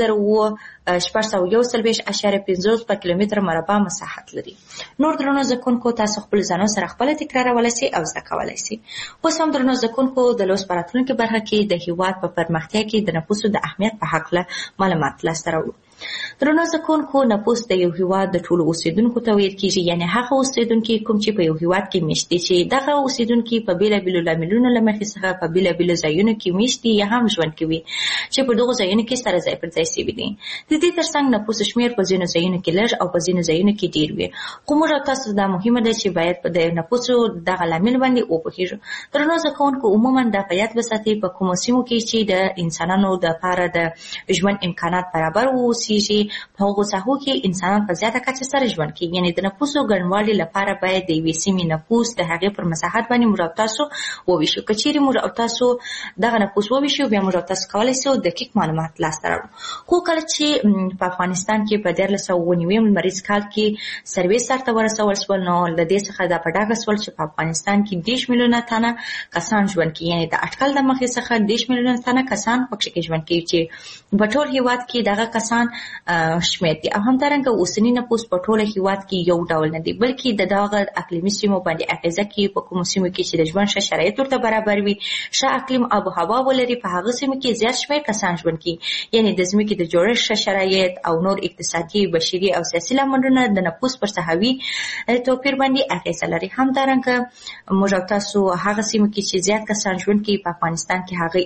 4,641.50 په کیلومتر مربع مساحت لري. نور درنو زکونکو تاسو خپل ځانو سره خپل تکرارولای شئ او زده کولای شئ. اوس هم درنو زکونکو د لوست پراتلونکو برخه کې د هیواد په پرمختیا کې د نفوسو د اهمیت په حق له معلومات لاسته راوړو. درنو زکونکو نفوس د یو هیواد د ټولو اوسیدونکو ته ویل کیږي یعنی هغه اوسیدونکو کوم چې په یو هیواد کې میشت دي چې دغه اوسیدونکو په بیلابیلو لاملونو له مخې څخه په بیلابیلو ځایونو کې میشت دي یا هم ژوند کوي چې په دغه ځایونو کې سره ځای پر ځای شوي دي. د دې ترڅنګ نفوس شمیر په ځینو ځایونو کې لږ او په ځینو ځایونو کې ډیر وي. خو موږ تاسو دا مهمه ده چې باید په د نفوسو دغه لامل باندې وپوهیږو. درنو زکونکو عموما د بیات وساتي په کومو سیمو کې چې د انسانانو د لپاره د ژوند امکانات برابر اوسېږي په هغو ساحو کې انسانان په زیاته کچه سره ژوند کوي. یعنی د نفوسو ګڼوالي لپاره باید د یوې سیمې نفوس د هغې پر مساحت باندې موږ تاسو وویشو. که چیرې موږ تاسو دغه نفوس وویشو بیا موږ تاسو کولی شو دقیق معلومات لاسته راوړو. خو کله چې په افغانستان کې په 1499 لمریز کال کې سروې سرته ورسول شول نو د دې څخه دا په ډاګه شول چې په افغانستان کې 10 میلیونه تنه کسان ژوند کوي. یعنی د اټکل د مخې څخه 10 میلیونه تنه کسان پکې ژوند کوي چې په ټول هیواد کې دغه کسان شمیر دي. او همدارنګه اوسنی نفوس په ټول هیواد کې یو ډول نه دی بلکې د دغه اقلیمي سیمو باندې اغیزه کوي. په کومو سیمو کې چې د ژوند ښه شرایط ورته برابر وي ښه اقلیم آب و هوا ولري په هغه سیمو کې زیات شمیر کسان ژوند کوي. یعنی د ځمکې د جوړښت ښه شرایط او نور اقتصادي بشري او سیاسي لاملونه د نفوس پر ساحوي توپیر باندې اغیزه لري. همدارنګه موږ تاسو هغه سیمو کې چې زیات کسان ژوند کوي په افغانستان کې هغه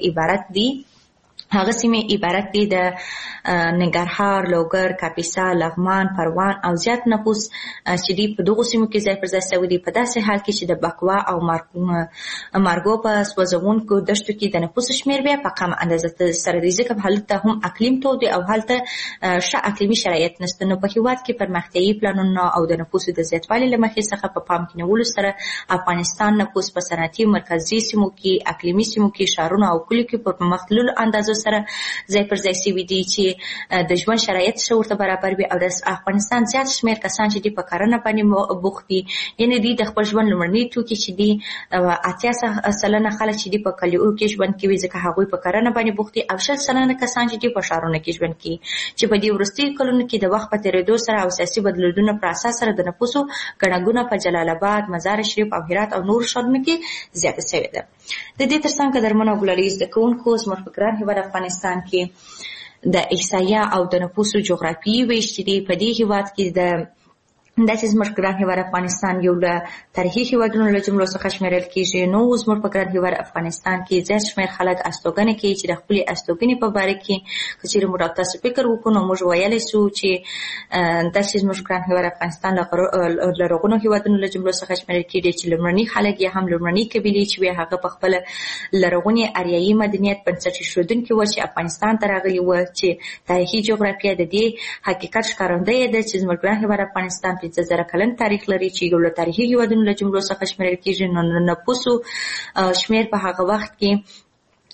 سیمې عبارت دي د ننګرهار، لوګر، کاپیسا، لغمان، پروان او زیات نفوس چې دی په دغو سیمو کې ځای پر ځای شوي دي. په داسې حال کې چې د بکوا او مارګو په سوځونکو دښتو کې د نفوس شمیر بیا په کم اندازه سره دی ځکه هلته هم اقلیم تود دی او هلته ښه اقلیمي شرایط نشته. نو په هېواد کې پرمختیایي پلانونه او د نفوسو د زیاتوالي له مخې څخه په پام کې نیولو سره افغانستان نفوس په صنعتي مرکزي سیمو کې اقلیمي سیمو کې ښارونو او کلیو کې په پرمختللو اندازو سره ځای پر ځای شوي دي چې د ژوند شرایط ښه ورته برابر وي. او د افغانستان زیات شمیر کسان چې دي په کرنه باندې بوخت دي. یعنې دوی د خپل ژوند لومړني توکي چې دي 80% خلک چې دي په کلیو کې ژوند کوي ځکه هغوی په کرنه باندې بوخت دي او 60% کسان چې دي په ښارونو کې ژوند کوي چې په دې وروستیو کلونو کې د وخت په تېرېدو سره او سیاسي بدلونونو پر اساس سره د نفوسو ګڼه په جلال آباد، مزار شریف او هرات او نورو ښارونو کې زیاته شوې ده. د دې ترڅنګ قدرمنو او ګلالي زده کوونکو زموږ په ګران هېواد افغانستان کې د احصایه او د نفوسو جغرافیایي ویش چې دی په دې هېواد کې د داسې زموږ ګران هېواد افغانستان یو له تاریخي هېوادونو له جملو څخه شمېرل کېږي. نو زموږ په ګران هېواد افغانستان کې زیات شمېر خلک استوګنه کوي چې د خپلې استوګنې په باره کې که چېرې موږ تاسو فکر وکړو نو موږ ویلی شو چې داسې زموږ ګران هېواد افغانستان له لرغونو هېوادونو له جملو څخه شمېرل کېږي چې لومړني خلک یا هم لومړني قبیلې چې وي هغه په خپله لرغوني اریایي مدنیت بنسټ ایښودونکي وو چې افغانستان ته راغلي وو چې تاریخي جغرافیه د دې حقیقت ښکارندویه ده چې زموږ ګران هېواد افغانستان 15,000 کلن تاریخ لري چې یو له تاریخي هېوادونو له جملو څخه شمېرل کېږي. نو نفوسو شمېر په هغه وخت کې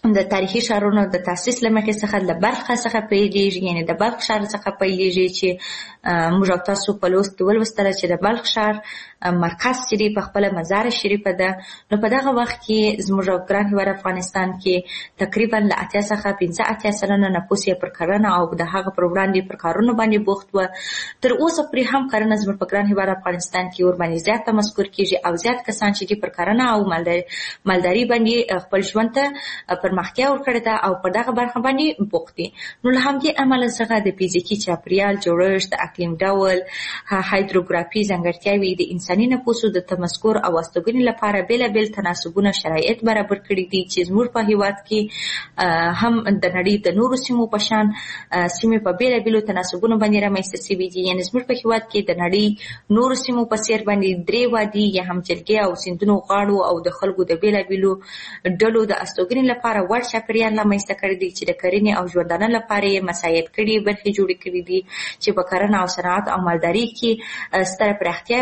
د تاریخي ښارونو د تاسیس له مخې څخه له بلخ څخه پیلېږي، یعنې د بلخ ښار څخه پیلېږي چې موږ او تاسو په لوست کې ولوستله چې د بلخ ښار مرکز چې دی په خپله مزار شریفه ده. نو په دغه وخت کې زموږ ګران هېواد افغانستان کې تقریبا له 80 څخه 85 سلنه نفوس یې پر کرنه او د هغه پر وړاندې پر کارونو باندې بوخت و. تر اوسه پورې هم کرنه زموږ په ګران هېواد افغانستان کې ورباندې زیات تمسکر کېږي او زیات کسان چې دي پر کرنه او مالداري باندې خپل ژوند ته پرمختیا ورکړې ده او په دغه برخه باندې بوخت دي. نو له همدې امله څخه د فزیکي چاپیریال جوړښت، د اقلیم ډول، هایدروګرافي ځانګړتیاوې د انساني نفوسو د تمسکر او استوګنې لپاره بېلابېل تناسبونه شرایط برابر کړي دي چې زموږ په هېواد کې هم د نړۍ د نورو سیمو په شان سیمې په بېلابېلو تناسبونو باندې رامنځته شوي دي. یعنې زموږ په هېواد کې د نړۍ نورو سیمو په څېر باندې 3 وادي یا هم جلګې او سیندونو غاړو او د خلکو د بېلابېلو ډلو د استوګنې لپاره وړ چاپیریال رامنځته کړی دی چې د کرنې او ژوندانه لپاره یې مساعد کړي برخې جوړې کړي دي چې په کرنه او صنعت او مالداري کې ستره پراختیا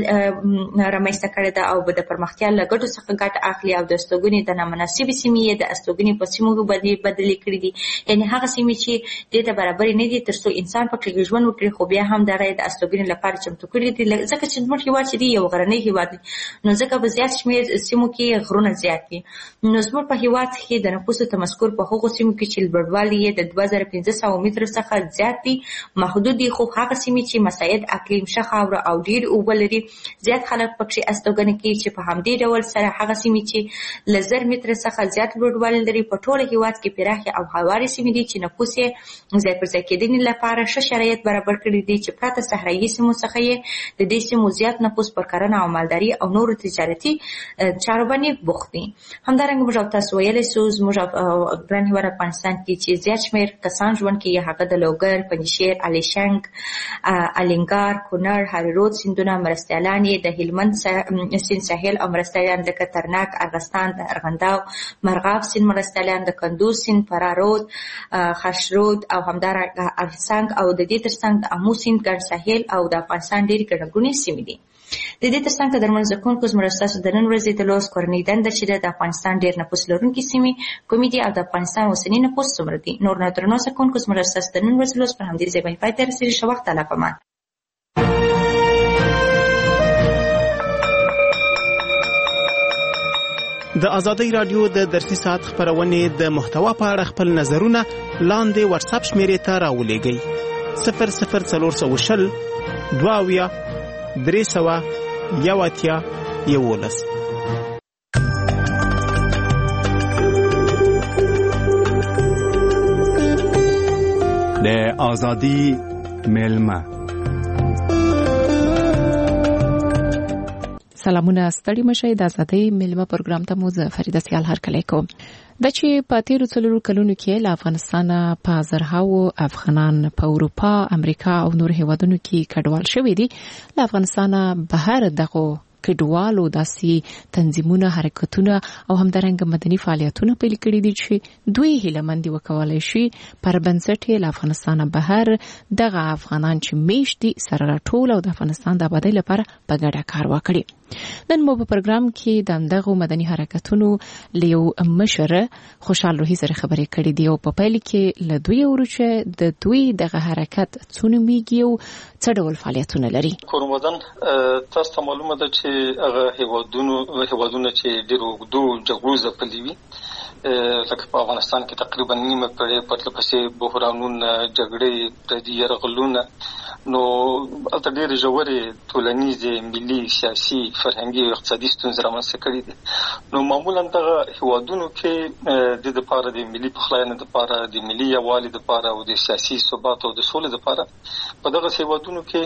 رامنځته کړې ده او د پرمختیا له ګټو څخه ګټه اخلي او د استوګنې د نامناسبې سیمې یې د استوګنې په سیمو بدلې کړي دي. یعنې هغه سیمې چې دې ته برابرې نه دي تر څو انسان پکې ژوند وکړي، خو بیا هم دغه د استوګنې لپاره چمتو کړي دي ځکه چې زموږ هېواد چې دی یو غرنی هېواد دی، نو ځکه په زیات شمېر سیمو کې غرونه زیات دي. نو زموږ په هېواد کې د نفوسو تمسکر په هغو سیمو کې چې لوړوالی یې د 2500 مترو څخه زیات دي محدود دي، خو هغه سیمې چې مساعد اقلیم، ښه خاوره او ډېر اوبه لري زیات خلک پکې استوګنه کوي چې په همدې ډول سره هغه سیمې چې له 1000 متره څخه زیات لوړوالی لري په ټوله هېواد کې پراخې او هوارې سیمې دي چې نفوس یې ځای پر ځای کېدنې لپاره ښه شرایط برابر کړي دي چې پرته صحرایي سیمو څخه یې د دې سیمو زیات نفوس پر کرنه او مالداري او نورو تجارتي چارو باندې بوخت دي. همدارنګه موږ تاسو ویلی سو زموږ ګران هېواد افغانستان کې چې زیات شمېر کسان ژوند کوي، هغه د لوګر، پنجشیر، الیشنګ، الینګار، کونړ، هریرود سیندونه مرستیالان یې د هلمند سیند ساحل او مرستیالان لکه ترنک، ارغستان، د ارغنداو، مرغاب سیند مرستیالان، د کندوز سیند، فرارود، خشرود او همدارنګه ارسنګ او د دې ترڅنګ د امو سیند ګڼ ساحل او د افغانستان ډېرې ګڼهګونې سیمې دي. د دې ترڅنګ قدرمن زده کوونکو زموږ ستاسو د نن ورځې د لوست کورنۍ دنده چې د افغانستان ډېر نفوس لرونکي سیمې کومې دي او د افغانستان اوسني نفوس څومره دي. نور نو درنو زده کوونکو زموږ ستاسو د نن ورځې لوست پر همدې ځای باندې پای ته رسېږي. ښه وخت الله پامان. د آزادۍ رادیو د درسي ساعت خپرونې د محتوا په اړه خپل نظرونه لاندې واتساپ شمیرې ته راولېږئ 00420 22 311. د آزادۍ مېلمه. سلامونه، ستړي مشئ. د آزادۍ مېلمه پروګرام ته مو زه فریده سیال هرکلی کوم. د چې په تیرو 4 کلونو کې له افغانستان په زرهاو افغانان په اروپا، امریکا او نور هیوادونو کې کډوال شوي دي. له افغانستان بهر دغه کډوالو داسې تنظیمونه، حرکتونه او همدارنګه مدني فعالیتونه پیل کړي دي چې دوی هیلهمندي وکولای شي پر بنسټ له افغانستان بهر دغه افغانان چې میشت دي سره راټول او د افغانستان د آبادی لپاره په ګډه کار وکړي. نن مو په پروګرام کې د دغه مدني حرکتونو لیو مشر خوشحال روحي سره خبرې کړې دي او په پیل کې له دوی ورچه د دوی دغه حرکت څونه میږي او څه ډول فعالیتونه لري. کورمدن تاسو ته معلومه ده چې هغه هیوادونه چې ډېر اوږدو جګړو ځپلي وي، لکه په افغانستان کې تقریبا نیمه پېړۍ پرله پسې بحرانونه، جګړې، پردي یرغلونه، نو هلته ډېرې ژورې ټولنیزې، ملي، سیاسي، فرهنګي او اقتصادي ستونزې رامنځته کړي دي. نو معمولا دغه هیوادونو کې د دپاره د ملي پخلاینې دپاره، د ملي یووالي دپاره او د سیاسي ثبات او د سولې دپاره په دغه هیوادونو کې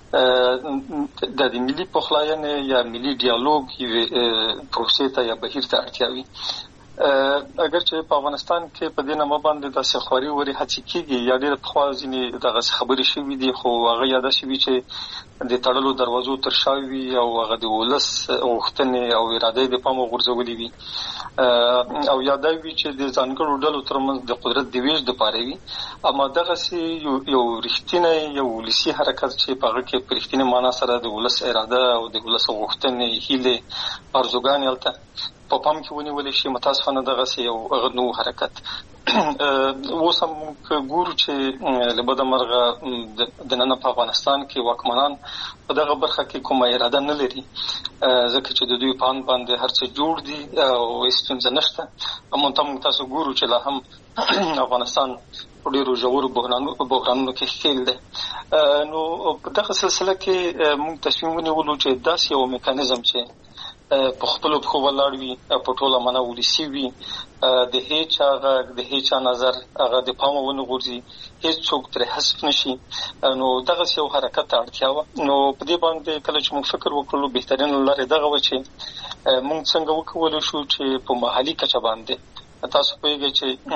د ملي پخلاینې یا ملي ډیالوګ پروسې ته یا بهیر ته اړتیا وي. اگر چې په افغانستان کې په دې نامه باندې داسې خواري وري هڅې کېږي یا ډېره پخوا ځینې دغسې خبرې شوي دي، خو هغه یا داسې وي چې د تړلو دروازو تر شا وي او هغه د ولس غوښتنې او ارادې د پامه غورځولې وي، او یا دا وي چې د ځانګړو ډلو ترمنځ د قدرت د ویش دپاره وي. اما دغسې یو رښتینی یو ولسي حرکت چې په هغه کې په رښتینې معنا سره د ولس اراده او د ولس غوښتنې، هیلې، ارزوګانې هلته په پام کې ونیول شي. متاسفانه دغه یو نو حرکت اوس هم ګورو چې لبد مرغه د نن په افغانستان کې واکمنان په دغه برخه کې کومه اراده نه لري، ځکه چې د دوی په ان باندې هر څه جوړ دي او هیڅ نشته. موږ تاسو ګورو چې لا هم افغانستان په ډیرو ژورو بحرانونو کې ښکېل دی. نو په دغه سلسله کې موږ تصمیم ونیولو چې داسې یو میکانیزم چې په خپلو پښو ولاړ وي، په ټوله معنا ولسي وي، د هیچا غږ د هیچا نظر هغه د پامه ونه غورځي، هیڅوک ترې حذف نشي. نو دغه یو حرکت ته اړتیا وه. نو په دې باندې کله چې موږ فکر وکړو بهترینه لارې دغه وه چې موږ څنګه وکولی شو چې په محلي کچه باندې تاسو پوهیږئ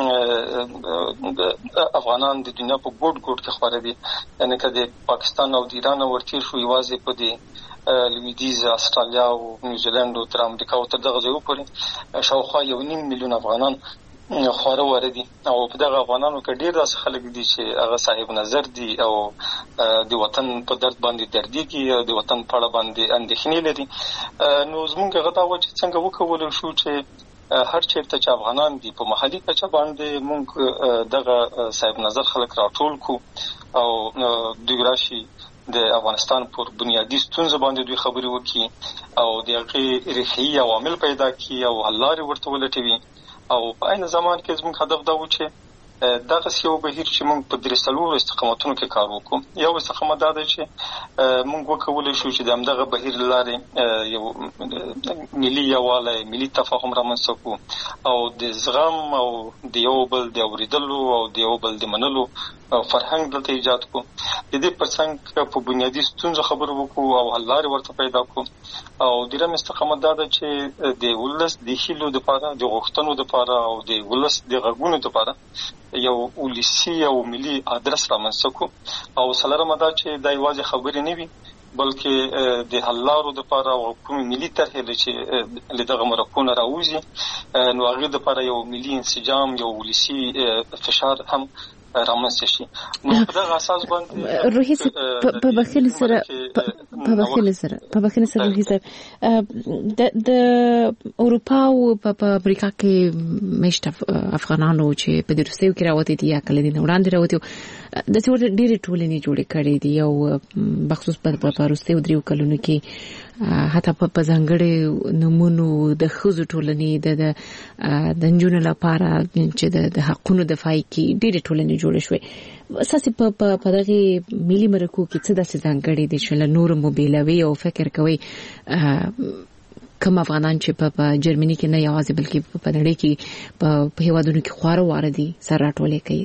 چې افغانان د دنیا په ګوټ ګوټ کې خپاره دي، یعنې که د پاکستان او د ایران ورتیر شو یوازې په دې لویدیز استرالیا او نیوزیلند او تر امریکا او تر دغه ځایو پورې شاوخوا 1.5 میلیون افغانان خواره واره دي. او په دغه افغانانو کې ډېر داسې خلک دي چې هغه صاحب نظر دي او د وطن په درد باندې دردېږي او د وطن په اړه باندې اندېښنې لري. نو زموږ هغه دا وه چې څنګه وکولی شو چې هر چیرته چې افغانان دي په محلي کچه باندې موږ دغه صاحب نظر خلک راټول کو او دوی راشي د افغانستان پر بنیادی ستونزو باندې دوی خبرې وکړي او د هغې ریښې عوامل پیدا کړي او حل لارې ورته ولټوي. او په عین زمان کې زموږ هدف دا و چې دغه یو بهیر چې موږ په 3 استقامتونو کې کار وکړو. یو استقامت دا دی چې موږ وکولی شو چې د همدغه بهیر له لارې یو ملي یووالی، ملي تفاهم رامنځته کړو او د زغم او د یو بل د اورېدلو او د یو بل د منلو فرهنګ دلته ایجاد کړو. د دې په څنګ په بنیادي ستونزو خبرې وکړو او حل لارې ورته پیدا کړو. او درېیم استقامت دا ده چې د ولس د هیلو دپاره، د غوښتنو دپاره او د ولس د غږونو دپاره یو ولسي او ملي ادرس رامنځته کړو. او څلورمه دا چې دا یوازې خبرې نه وي بلکې د حل لارو دپاره او کومې ملي طرحې چې له دغه مرکو نه راوځي نو هغې دپاره یو ملي انسجام، یو ولسي فشار هم رامنځته شي. نو په دغه اساس باندې روحي په بخیل سره روحي صاحب د اروپا او په امریکا کې مشت افغانانو چې په روسیې کې راوتي دي یا کله دي وړاندې راوتي د څو ډېرې ټولنې جوړې کړې دي او بخصوص په روسیې دریو کلونو کې حتی په ځانګړي نمونو د ښځو ټولنې د نجونو لپاره چې د حقونو دفاع کوي ډېرې ټولنې جوړې شوې. اساسي په دغه ملي مرکو کې څه داسې ځانګړي دي چې له نورو مو بیلوي او فکر کوي کوم افغانان چې په جرمني کې نه یوازې بلکې په نړۍ کې په هیوادونو کې خواره واره دي سره راټولې کوي.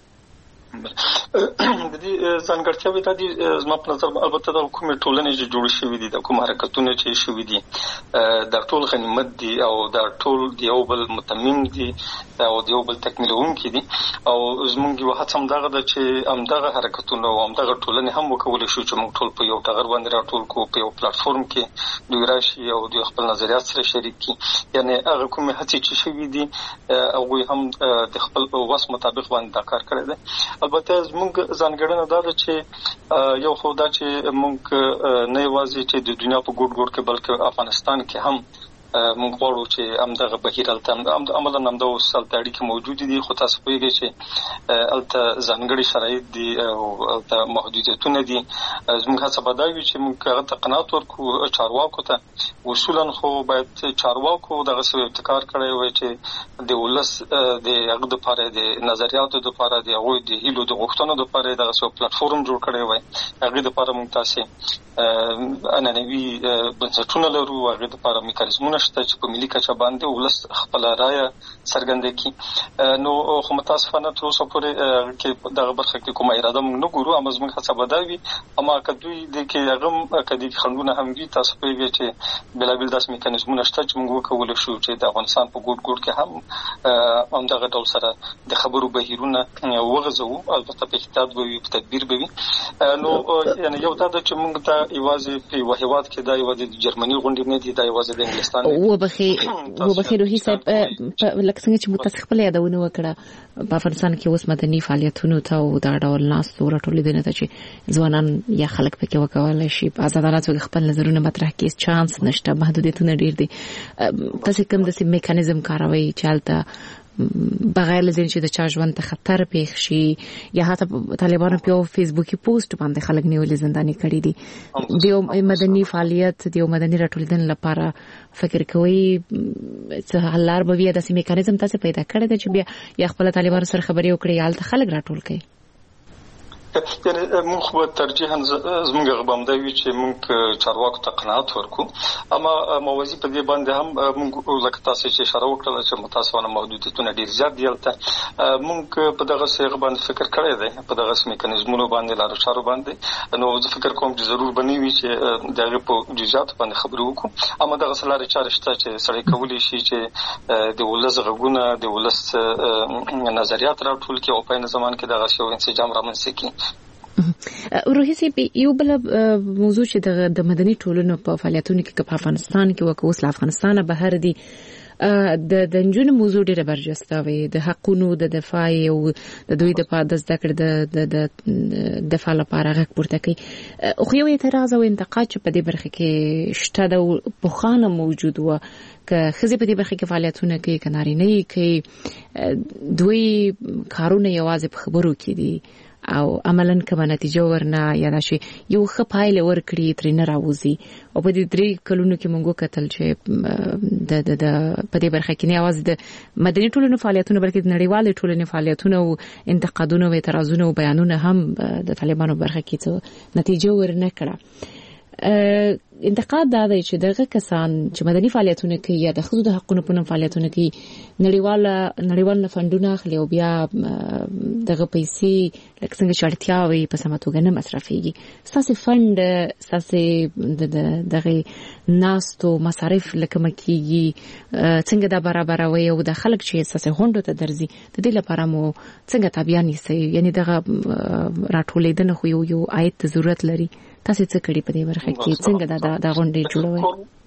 د دې ځانګړتیاوې دا دي زما په نظر البته د کومې ټولنې چې جوړې شوي دي، د کوم حرکتونه چې شوي دي دا ټول غنیمت دي او دا ټول د یو بل متمم دي او د یو بل تکمیلونکي دي. او زموږ یوه هڅه همدغه ده چې همدغه حرکتونه او همدغه ټولنې هم وکولی شو چې موږ ټول په یو ټغر باندې راټول کړو، په یو پلاتفورم کې دوی راشي او دوی خپل نظریات سره شریک کړي. یعنې هغه کومې هڅې چې شوي دي هغوی هم د خپل وس مطابق باندې دا کار کړی دی. البته زموږ ځانګړنه دا ده چې یو خو دا چې موږ نه یوازې چې د دنیا په ګوټ ګوټ کې بلکې افغانستان کې هم موږ غواړو چې همدغه بهیر هلته عملاً همدا اوس هلته اړیکې موجودې دي، خو تاسو پوهېږئ چې هلته ځانګړي شرایط دي او هلته محدودیتونه دي. زموږ هڅه به دا وي چې موږ هغه ته قناعت ورکړو چارواکو ته. اصولاً خو باید چارواکو دغسې ابتکار کړی وای چې د ولس د هغه دپاره د نظریاتو دپاره د هغوی د هیلو د غوښتنو دپاره یې دغسې یو پلټفورم جوړ کړی وای. هغې دپاره موږ تاسې عنعنوي بنسټونه لرو، هغې دپاره میکانیزمونه شته چې په ملي کچه باندې ولس خپله رایه څرګنده کړي. نو خو متاسفانه تر اوسه پورې کې دغه برخه کې کومه اراده موږ نه ګورو. اما زموږ هڅه به دا وي اما که دوی د کې هغه که د خنډونه هم وي، تاسو پوهېږئ چې بېلابېل داسې میکانیزمونه شته چې موږ وکولی شو چې د افغانستان په ګوټ ګوټ کې هم همدغه ډول سره د خبرو بهیرونه وغځوو. البته په احتیاط به وي، په تدبیر به وي. نو یعنې یو دا ده چې موږ دا یوازې په یوه هېواد کې دا یوازې د جرمني غونډې نه دي، دا یوازې د انګلستان وبخیر روحي صاحب لکه څنګه چې متاسف خپل یادونه وکړه په افغانستان کې اوس مدني فعالیتونو ته او دا ډول ناستو راټولېدنه ته چې ځوانان یا خلک پکې وکولای شي په آزادانه توګه خپل نظرونه مطرح کړي چانس نشته محدودیتونه ډېر دي تاسو کوم د میکانیزم کاروي چې حالت بغیر لزین چې د چا ژوند ته خطر پیښ شي یا حتی طالبانو په فیسبوکي پوسټ باندې خلک نیولې زنداني کړي دي د مدني فعالیت د مدني راټولېدنې لپاره فکر کوي چې حل لار به وي د میکانیزم تاسو پیدا کړی دی چې بیا یا خپل طالبانو سره خبرې وکړي یا خلک راټول کړي یعنی موږ خو ترجیحاً زموږ غبم دی چې موږ چارواکو ته قناعت ورکو اما موازی په دې باندې هم موږ لکه تاسو چې اشاره وکړه چې متاسفانه محدودیتونه ډیر زیات دي البته موږ په دغه څه باندې فکر کړی دی په دغه میکانیزمونو باندې لارو چارو باندې نو زه فکر کوم چې ضرور بنوي چې دغه په جزئیات باندې خبرې وکړو اما دغه لارې چارې شته چې سړی کولی شي چې د ولس غوونه د ولس نظریات راټول کړي او په نظام کې دغه شی انسجام رامنځته کړي روحي سي یو بل موضوع چې د مدني ټولنو په فعالیتونو کې په افغانستان کې وکوس له افغانستانه بهر دي د نجونو موضوع ډیره برجسته وي د حقونو د دفاع او د دوی د پاد زده کړې د دفاع لپاره غږ پورته کوي خو یو اعتراض او انتقاد چې په دې برخه کې شته د پوخانه موجود و که خزي په دې برخه کې فعالیتونه کوي کناري نه کوي دوی کارونه یوازې په خبرو کې دي او عملاً کومه نتیجه ورنه یا دا شي یو ښه پایله ورکړي ترې نه راوځي او په دې 3 کلونو کې موږ کتل چې د په دې برخه کې نه یوازې د مدني ټولنو فعالیتونه بلکې د نړیوالې ټولنې فعالیتونه او انتقادونه او اعتراضونه او بیانونه هم د طالبانو برخه کې څه نتیجه ورنه کړه انتقاد دا دی چې دغه کسان چې مدني فعالیتونه کوي یا د خزو د حقوقو په نوم فعالیتونه کوي نړیوال فندونه اخلي او بیا دغه پیسې لکه څنګه چې اړتیا وي په سمه توګه نه مصرفيږي تاسو فند تاسو دغه ناستو مصارف لکه مکیږي څنګه دا برابروي او د خلک چې تاسو هوندو ته درځي د دې لپاره مو څنګه تابعیان یې یعنی دغه راټولېدنه خو یو آیت ضرورت لري تاسو څه کړی په دې برخه کې څنګه دا غونډې جوړوي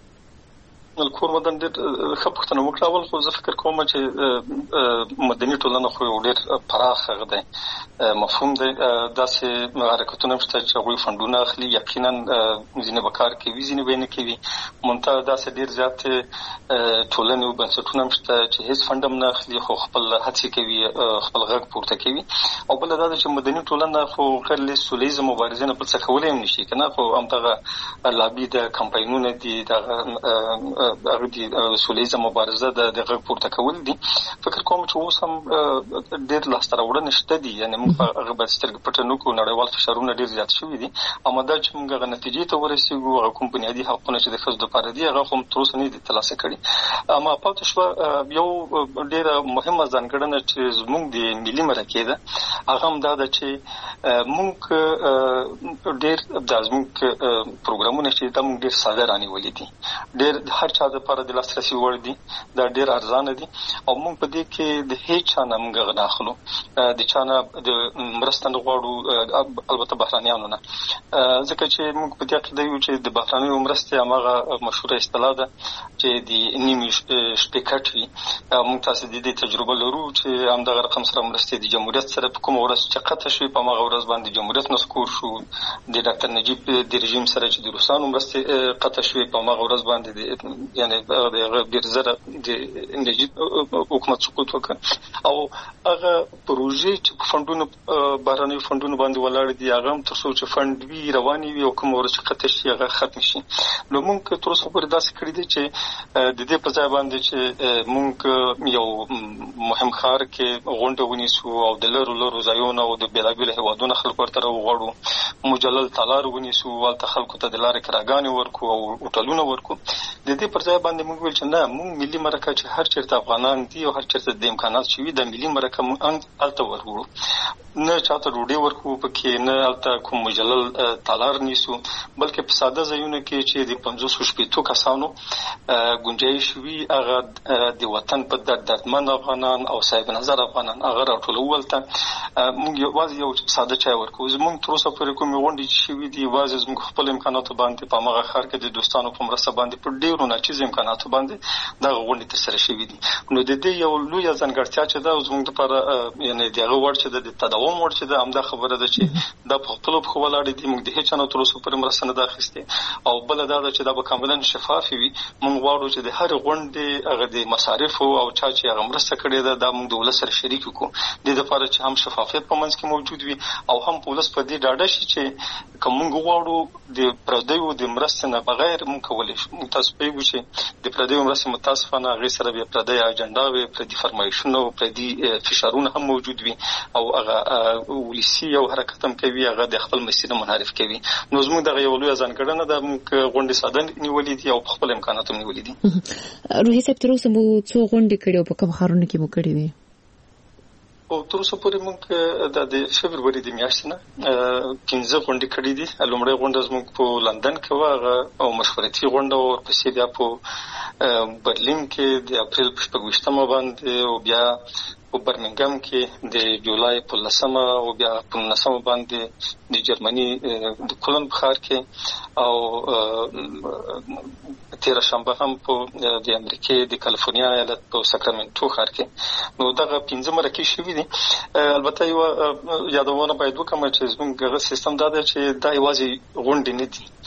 الکور مدن د خپختنه وکړول خو زه فکر کوم چې مدني ټولنه خو ډېر پراخ غده مفهوم دی داسې حرکتونه مشته چې غوي فندونه اخلي یقینا ځینې بکار کوي ځینې بینه کوي مونته داسې ډېر زیات ټولنه او بنسټونه مشته چې هیڅ فندم نه اخلي خو خپل هڅې کوي خپل غږ پورته کوي او بل دا چې مدني ټولنه خو غیر له سولېزم مبارزه نه په څه کولای نشي کنه خو همدغه لابي د کمپاینونه دي د سولېزم مبارزه د غږ پورته کول دي فکر کوم چې اوس هم ډېر لاسته راوړنې شته دي یعنی موږ هغه بل سترګې پټنو کو نړیوال فشارونه ډېر زیات شوي دي اما دا چې موږ غو نتیجې ته ورسېږو هغه کوم بنیادي حقونه چې د ښځو لپاره دي هغه هم تر اوسه نه دي ترلاسه کړي اما پاتې شو یو ډېره مهمه ځانګړنه چې زموږ د ملي مرکه ده هغه هم دا ده چې موږ ډېر د زموږ پروګرامونه چې دا موږ ډېر ساده رانیولې دي ډېر هر چا لپاره د لاسرسي وړ دي دا ډېر ارزانه دي او موږ په دې کې د هیڅ نه موږ غناخلو د چانه د مرستند غواړو البته بهرانيانو نه ځکه چې موږ په دې کې د یو چې د بهرانيو مرستې هغه مشهوره اصطلاح ده چې د نیمه شپکټوي موږ تاسو د دې تجربه لرو چې همدغه رقم سره مرستې د جمهوریت سره په کوم ورځ چې قطع شوی په هغه ورځ باندې جمهوریت نسکور شو د ډاکټر نجیب د رژیم سره چې د روسانو مرستې قطع شوی په هغه ورځ باندې یعنی هغه بیرزره د نجیب حکومت سقوط وکړ او هغه پروژې چې فندونه بهراني فندونه باندې ولاړ دي هغه هم تر څو چې فند وی رواني وي او کوم ورځ قطع شي هغه ختم شي نو موږ تر اوسه پورې داسې کړی دي چې د دې په ځای باندې چې موږ یو مهم ښار کې غونډه ونیسو او د لرو ځایونو او د بیلابیل هیوادونو خلکو ورته وغواړو مجلل تالار ونیسو ولته خلکو ته د لارې کراګانې ورکو او هوټلونه ورکو د دې پر ځای باندې موږ ویل چې نه موږ ملي مرکه چې هر چیرته افغانان دي او هر چیرته د امکانات شوي د ملي مرکه موږ الته ورغو نه چاته روډي ورکو پکې نه الته کوم مجلل تالار نیسو بلکې په ساده ځایونو کې چې د 500 کسانو گنجائش وي هغه د وطن په دردمن افغانان او صاحب نظر افغانان هغه راټولول ته موږ یو ساده چای ورکو زموږ تر اوسه پورې کوم غونډې شوي دي واځي زموږ خپل امکانات باندې په هغه خار کې د دوستانو په مرسته باندې په ډیرو ناچیز امکاناتو باندې دا غونډې ترسره شوې دي. نو د دې یو لوی ځانګړتیا چې دا زموږ لپاره یعنی دغه وړ چې د تداوم وړ چې دا همدا خبره ده چې دا په خپل په ولاړ دي. موږ د هیڅ نه تر اوسه پورې مرسته نه اخیسته او بل دا چې دا به کاملا شفاف وي. موږ غواړو چې د هر غونډې هغه د مصارف او چا چې هغه مرسته کړې ده موږ د ولس سره شریک وکړو د لپاره چې هم شفافیت په منځ کې موجود وي او هم ولس په دې ډاډه شي چې کوم موږ غواړو د پردیو د مرستې نه بغیر موږ کولای شو. موږ تاسو په یو چې د پردیو مرستې متاسفانه هغه سره به پردی اجنډا وي پردی فرمایشونه او پردی فشارونه هم موجود وي او هغه ولسی او حرکت هم کوي هغه د خپل مسیر منحرف کوي. نو زموږ دغه یو لوی ځانګړنه ده موږ غونډې ساده نیولې دي او په خپل امکاناتو نیولې دي. روحي صاحب تر اوسه مو څو غونډې کړې او په کوم ښارونو کې مو کړې دي؟ او تر اوسه پورې موږ د فبروري د میاشتې نه 15 غونډې کړې دي. لومړی غونډه زموږ په لندن کې وه او مشورتي غونډه او ورپسې بیا په برلین کې د اپریل په 28 باندې او بیا په برمنګم کې د جولای په 10 او بیا په 19 باندې د جرمني د کولن په ښار کې او 13 شنبه هم په د امریکای د کالیفورنیا ایالت په ساکرامنټو ښار کې. نو دغه 15 مرکې شوي دي. البته یو یادونه باید وکړم چې زموږ سیستم دا دی چې دا یوازې غونډې نه دي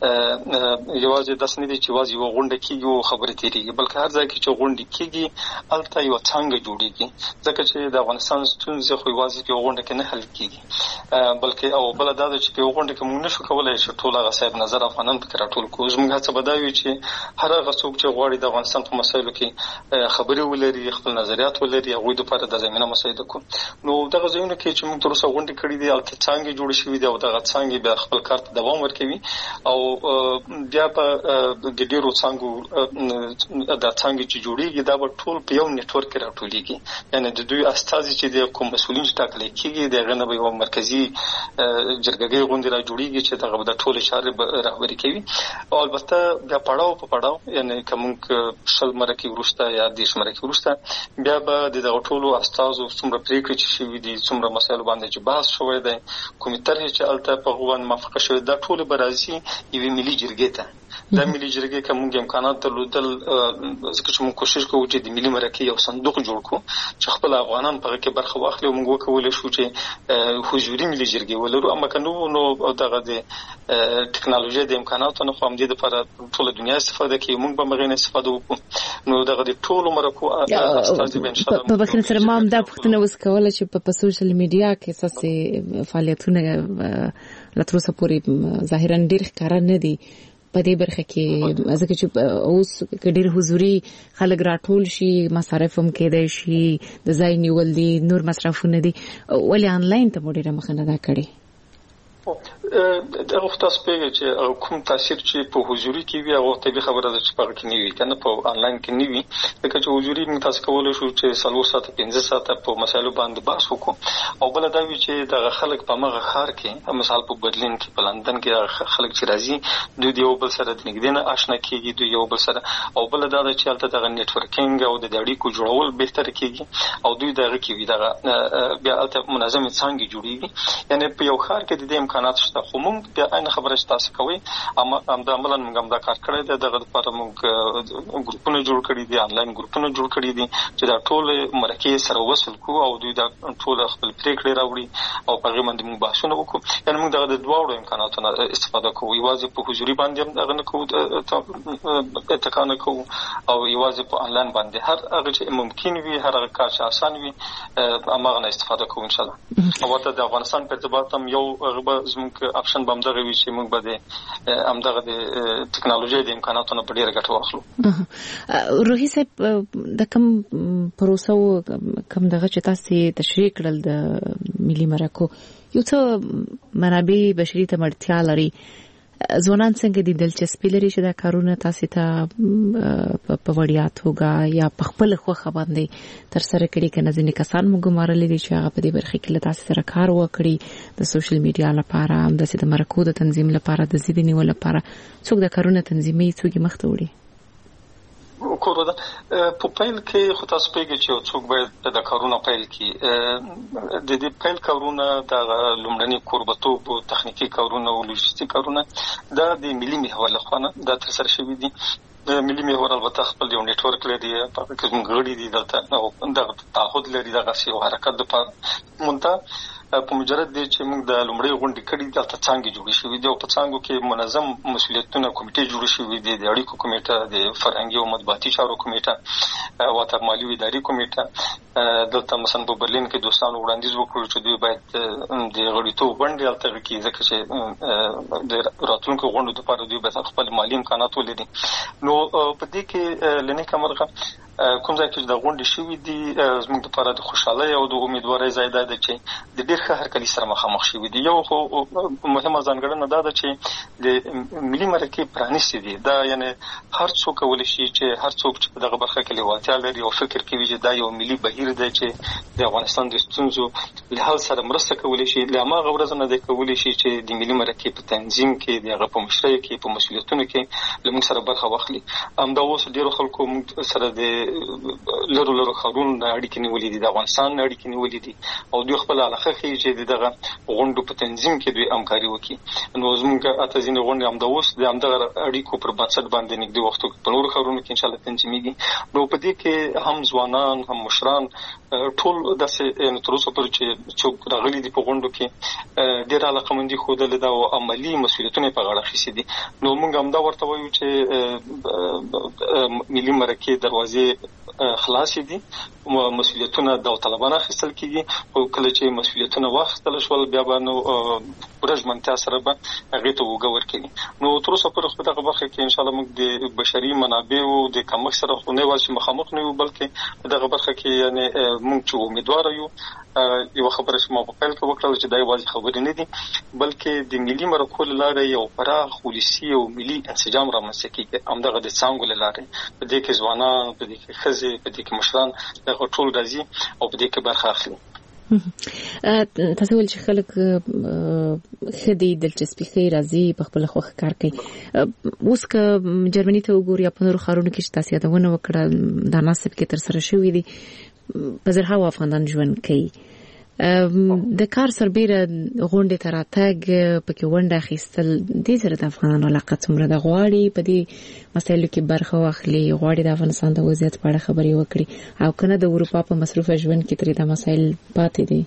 یوازې داس نه دي چې یوازې یو غونډه کېږي او خبرې تیریږي بلکې هر ځای کې چې غونډې کېږي هلته یو څنګه جوړیږي ځکه چې د افغانستان ستونزې خو یوازې په غونډه کې نه حل کېږي بلکې او بل دا چې په غونډه کې موږ نشو کولای چې ټول هغه صاحب نظر افغانان پکې راټول کړو. زموږ هڅه به دا وي چې هر هغه څوک چې غواړي د افغانستان په مسایلو کې خبرې ولري خپل نظریات ولري هغوی لپاره د زمینه مساعده کوو. نو دغه ځایونه کې چې موږ تر اوسه غونډې کړې دي هلته څانګې جوړې شوي دي او دغه څانګې بیا خپل کار ته دوام ورکوي او بیا په د ډېرو څانګو دا څانګې چې جوړېږي دا به ټول په یو نیټورک کې راټولېږي یعنی د دوی استازي چې د کوم مسؤلین چې ټاکل کېږي د هغه نه به یو مرکزي جرګه غونډه را جوړېږي چې دغه د ټولو چارې رهبري کوي او البته بیا پړاو په پړاو یعنی کوم شل مرکې وروسته یا 10 مرکې وروسته بیا به د دغه ټولو استازو څومره پریکړې چې شوي دي څومره مسایلو باندې چې بحث شوی دی کومې طرحې چې هلته په هغو باندې موافقه شوې دا ټولې به راځي یوې ملي جرګې ته. دا ملي جرګې که موږ امکانات درلودل ځکه چې موږ کوشش کوو چې د ملي مرکې یو صندوق جوړ کړو چې خپل افغانان په هغه کې برخه واخلي او موږ وکولی شو چې حضوري ملي جرګې ولرو. اما که نه نو دغه د ټکنالوژۍ د امکاناتو نه خو همدې دپاره ټوله دنیا استفاده کوي موږ به هغې نه استفاده وکړو. نو دغه د ټولو مرکو استازي به انشاءالله په بخښنه سره ما هم دا پوښتنه اوس کوله چې په سوشل میډیا کې ستاسې فعالیتونه لا تر اوسه پورې ظاهرا ډېر ښکاره نه دي په دې برخه کې ځکه چې اوس ډېر حضوري خلک راټول شي مصارف هم کېدای شي د ځای نیول دي نور مصرفونه دي ولې آنلاین ته مو ډېره مخه نه ده کړې. دغه تاسو پیږي چې کوم تاثیر چې په حضوري کې وي هغه طبي خبره ده چې په کې نه وي کنه په آنلاین کې نه وي ځکه چې حضوري موږ تاسو کولای شو چې 3 ساعت 15 ساعت په مسایلو باندې بحث وکړو او بل دا وی چې دغه خلک په مغه خار کې مثال په برلین کې په لندن کې خلک چې راځي دوی یو بل سره د نږدې نه آشنا کیږي دوی یو بل سره او بل دا چې هلته دغه نیټورکینګ او د اړیکو جوړول بهتر کیږي او دوی دغه کې وي دغه بیا هلته منظمه څنګه جوړیږي یعنی په یو خار کې د امکانات شته خو موږ بیا عین خبره تاسو کوي اما عملاً موږ هم دا کار کړی دی دغه لپاره موږ ګروپونه جوړ کړي دي آنلاین ګروپونه جوړ کړي دي چې دا ټول مرکې سره وصل کو او دوی دا ټول خپل پریکړې راوړي او په هغه باندې موږ بحثونه وکړو یعنی موږ دغه د دواړو امکاناتو نه استفاده کوو یوازې په حضوري باندې هم دغه نه کوو اتکا نه کوو او یوازې په آنلاین باندې هر هغه چې ممکن وي هر هغه کار چې آسان وي هغه نه استفاده کوو ان شاء الله. او ته د افغانستان په ارتباط هم یو هغه زموږ اپشن بمدغه وی چې موږ به د امدغه د ټکنالوژي د امکاناتو نه په ډیره ګټه واخلو. روحي صاحب د کوم پروسو کوم دغه چې تاسو تشریح کړل د ملي مرکو یو څه منابع بشري ته اړتیا لري ځوانان څنګه د دلچسپي لري چې دا کارونه تاسو ته په وړیا توګه یا په خپل خوخه باندې تر سره کړي کنه ځینې کسان موږ مارلې دي چې هغه په دې برخه کې له تاسو سره کار وکړي د سوشل میډیا لپاره هم د مرکو د تنظیم لپاره د زیدنی ول لپاره څوک د کارونه تنظیمي څوک مخته وړي کورو ده په پیل کې خو تاسو پیږي چې څوک باید د کارونه پیل کې د دې پیل کارونه د لومړني کوربتوب او تخنیکی کارونه او لوجستیک کارونه د ملي محور لخوا دا تر سره شوي دي ملي محور البته خپل یو نیټورک لري په کوم غړي دي دلته او دغه تعهد لري دغه سی حرکت د مونته په مجرد دی چې موږ د لومړی غونډې کړې دلته څنګه جوړې شوې دي او په څنګه کې منظم مسولیتونه کمیټې جوړې شوې دي د اړیکو کمیټه د فرهنګي او مطبوعاتي چارو کمیټه او تر مالي اداري کمیټه دلته مثلا په برلین کې دوستانو وړاندیز وکړ چې دوی باید د غړیتوب غونډې الته کې ځکه چې د راتلونکو غونډو لپاره دوی باید خپل مالي امکانات ولري نو په دې کې لنی کمرغه کوم ځای کې د غونډې شوې دي زموږ لپاره د خوشحالۍ او د امیدوارۍ ځای دی چې د ډېر ښه هرکلي سره مخامخ شوي دي. یو خو مهمه ځانګړنه دا ده چې د ملي مرکې پرانیستې دي دا یعنی هر څوک کولی شي چې هر څوک چې په دغه برخه کې لیوالتیا لري او فکر کوي چې دا یو ملي بهیر دی چې د افغانستان د ستونزو له حل سره مرسته کولی شي له هماغه ورځې نه دی کولی شي چې د ملي مرکې په تنظیم کې د هغه په مشرۍ کې په مسؤلیتونو کې له موږ سره برخه واخلي. همدا اوس ډېرو خلکو موږ سره د لرو خارون اړیکې نیولې دي د افغانستان اړیکې نیولې دي او دوی خپل علاقه کوي چې دغه غونډو په تنظیم کې دوی همکاري وکړي. نو زموږ اته ځینې غونډې همدا اوس د همدغه اړیکو پر بنسټ باندې نږدې وختو په نورو ښارونو کې انشاءالله تنظیمېږي. نو په دې کې هم ځوانان هم مشران ټول داسې تر اوسه پورې چې څوک راغلي دي په غونډو کې ډېره علاقمندي ښودلې ده او عملي مسؤلیتونه یې په غاړه اخیستي دي. نو موږ همدا ورته وایو چې ملي مرکې دروازې خلاصې دي مسؤلیتونه داوطلبانه اخیستل کېږي او کله چې مسؤلیتونه واخیستل شول بیا به نو پوره ژمنتیا سره به هغې ته اوږه ورکوي. نو تر اوسه پورې په دغه برخه کې انشاءالله موږ د بشري منابعو د کمښت سره خو نه یوازې مخامخ نه یو بلکې په دغه برخه کې یعنې موږ چې امیدواره یو یو خبره چې ما په پیل کې وکړله چې دا یوازې خبرې نه دي بلکې د ملي مرکو له لارې یو پراخ ولسي او ملي انسجام رامنځته کېږي همدغه د څانګو له لارې په دې کې ځوانان په دې کې ښځې په دې کې مشران دغه ټول راځي او په دې کې برخه اخلي. تاسو ول چې خلک خدي دلچسپي خیر راځي په خپل خوخه کار کوي اوس که جرمني ته وګوري په نورو ښارونو کې چې تاسو یادونه وکړه د ناسب کې تر سره شوې دي په زرهاو افغانان ژوند کوي د کار سربېره غونډې ته راتګ پکې ونډه اخیستل دې سره د افغانانو علاقه څومره ده غواړي په دې مسایلو کې برخه واخلي غواړي د افغانستان د وضعیت په اړه خبرې وکړي او کنه د اروپا په مصروفه ژوند کې ترې دا مسایل پاتې دي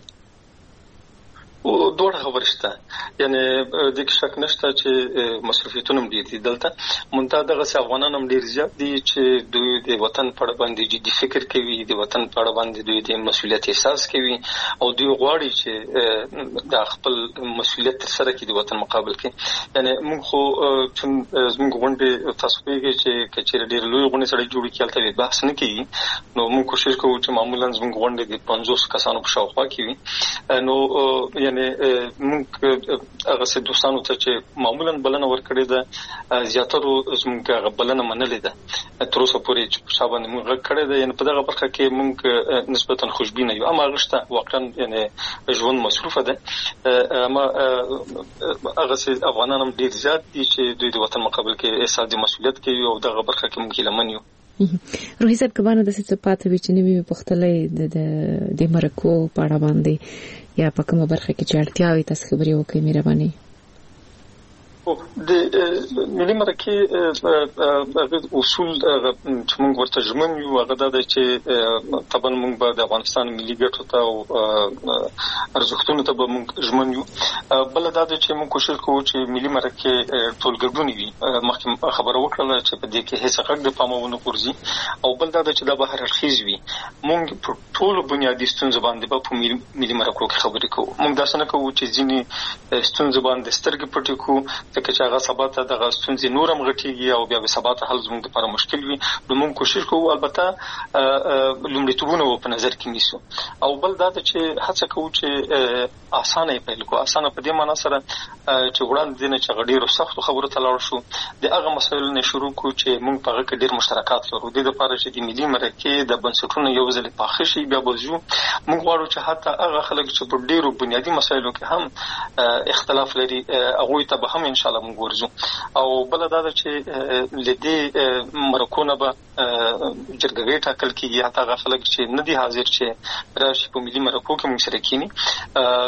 او دوه خبرې شته یعنی د کې شک نشته چې مصرفیتونه هم ډېر دي دلته مونته دغه افغانان هم ډېر زیات دي چې دوی د وطن په اړه باندې جدي فکر کوي د وطن په اړه باندې دوی د مسؤلیت احساس کوي او دوی غواړي چې د خپل مسؤلیت تر سره کړي د وطن مقابل کې. یعنی موږ خو زموږ غونډې تاسو پیږي چې کچېر ډېر لوی غونډې سره جوړې کېل ته بحث نه کوي نو موږ کوشش کوو چې معمولا زموږ غونډې د 50 کسانو په شاوخوا کې وي. نو یعنی موږ هغه څه دوستانو ته چې معمولا بلنه ورکړې ده زیاترو زموږ بلنه منلې ده تر اوسه پورې چې په شابه موږ کړې ده یعنی په دغه برخه کې موږ نسبتا خوشبینه یو اما غشته واقعا یعنی ژوند مصروفه ده اما هغه څه افغانان هم ډېر زیات دي چې دوی د وطن مقابل کې احساس د مسؤلیت کوي او دغه برخه کې موږ لمن یو. روحي صاحب کبانه د څه پاتې وي چې نوې پختلې د مرکو په اړه باندې یا په کومه برخه کې چې اړتیا وي تاسو خبرې وکړئ مهرباني. د ملي مرکې اصول چې موږ ورته ژمن یو هغه دا دی چې طبعا موږ به د افغانستان ملي ګټو ته او ارزښتونو ته به موږ ژمن یو. بل دا دی چې موږ کوشش کوو چې ملي مرکې ټول ګډون وي مخکې خبره وکړله چې په دې کې هیڅ غږ د پامه ونه غورځي او بل دا دی چې دا به هر اړخیز وي. موږ په ټولو بنیادي ستونزو باندې به په ملي مرکو کې خبرې کوو. موږ داسې نه کوو چې ځینې ستونزو باندې سترګې پټې کوو ځکه چې هغه سبا ته دغه ستونزې نور هم غټېږي او بیا به سبا ته حل زموږ لپاره مشکل وي. نو موږ کوشش کوو البته لومړیتوبونه په نظر کې نیسو او بل دا ده چې هڅه کوو چې اسانه یې پیل کړو. اسانه په دې معنا سره چې وړاندې نه چې ډېرو سختو خبرو ته لاړ شو د هغه مسایلو نه شروع کړو چې موږ په هغه کې ډېر مشترکات لرو. د دې لپاره چې د ملي مرکې د بنسټونو یو ځل پاخه شي بیا به ځو موږ غواړو چې حتی هغه خلک چې په ډېرو بنیادي مسایلو کې هم اختلاف لري هغوی ته به هم انشاءالله موږ ورځو. او بل دا ده چې لدې مرکونه به جرګې ټاکل کېږي حتی هغه خلک چې نه دي حاضر چې راشي په ملي مرکو کې موږ سره کېني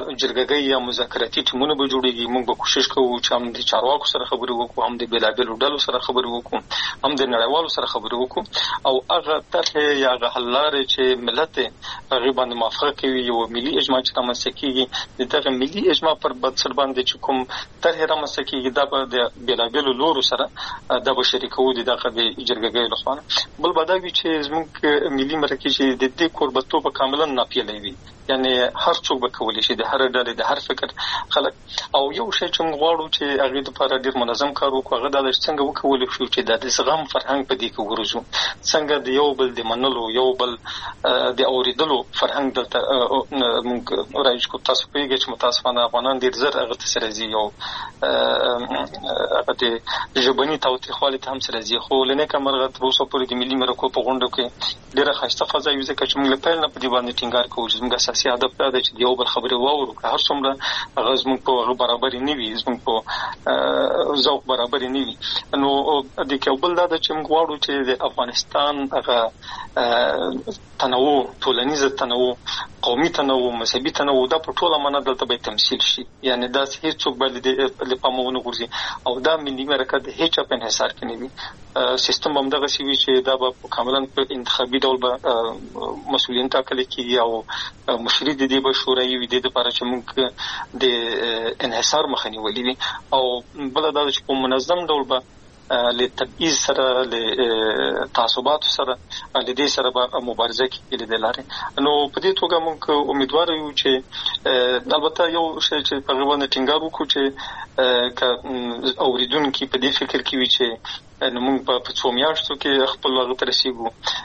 جرګګۍ یا مذاکراتي ټیمونه به جوړیږي. موږ به کوشش کوو چې هم د چارواکو سره خبرې وکړو، هم د بېلابېلو ډلو سره خبرې وکړو، هم د نړیوالو سره خبرې وکړو او هغه طرحې یا هغه حل لارې چې ملت هغې باندې موافقه کوي، یو ملي اجماع چې رامنځته کېږي، د دغه ملي اجماع پر بنسټ باندې چې کوم طرحې رامنځته کېږي دا به د بېلابېلو لورو سره دا به شریکوو د دغه د جرګګۍ لخوا. بل به دا وي چې زموږ ملي مرکې چې د دې کوربتوب کاملا ناپیلی وي، یعنی هر څوک به کولی شي، د هر ډلې د هر فکر خلک. او یو شی چې موږ غواړو چې هغې دپاره ډېر منظم کار وکړو هغه دا ده چې څنګه وکولی شو چې دا د زغم فرهنګ په دې کې وروځو، څنګه د یو بل د منلو، یو بل د اورېدلو فرهنګ دلته موږ رایج کړو. تاسو پوهېږئ چې متاسفانه افغانان ډېر زر هغه ته سره ځي، یو هغه د ژبني تاوتریخوالي ته هم سره ځي. خو له نیکه مرغه تر اوسه پورې د ملي مرکو په غونډو کې ډېره ښایسته فضا وي، ځکه چې موږ له پیل نه په دې باندې ټینګار کوو چې زموږ اساسي هدف دا دی چې د یو بل خبرې واورو، که هر څومره هغه زموږ په هغه برابرې نه وي، زموږ په ذوق برابرې نه وي. نو د کې یو بل دا ده چې موږ غواړو چې د افغانستان هغه تنوع، ټولنیزه تنوع، قومي تنوع، مذهبي تنوع، دا په ټوله معنا دلته باید تمثیل شي، یعنی داسې هېڅوک باید له پامه ونه غورځي او دا ملي مرکه د هېچا په انحصار کې نه وي. سیستم به همدغسې وي چې دا به کاملا په انتخابي ډول به مسؤلین ټاکلی کېږي او مشري د دې به شورایي وي، د دې لپاره چې موږ د انحصار مخه نیولې وي. او بله دا ده چې په منظم ډول به له تبعیض سره، له تعصباتو سره، له دې سره به مبارزه کېږي د دې لارې. نو په دې توګه موږ امیدوار یو چې البته یو شی چې په هغې باندې ټینګار وکړو چې که اورېدونکي په دې فکر کې وي چې نو موږ په څو میاشتو کې خپل هغه ته رسېږو،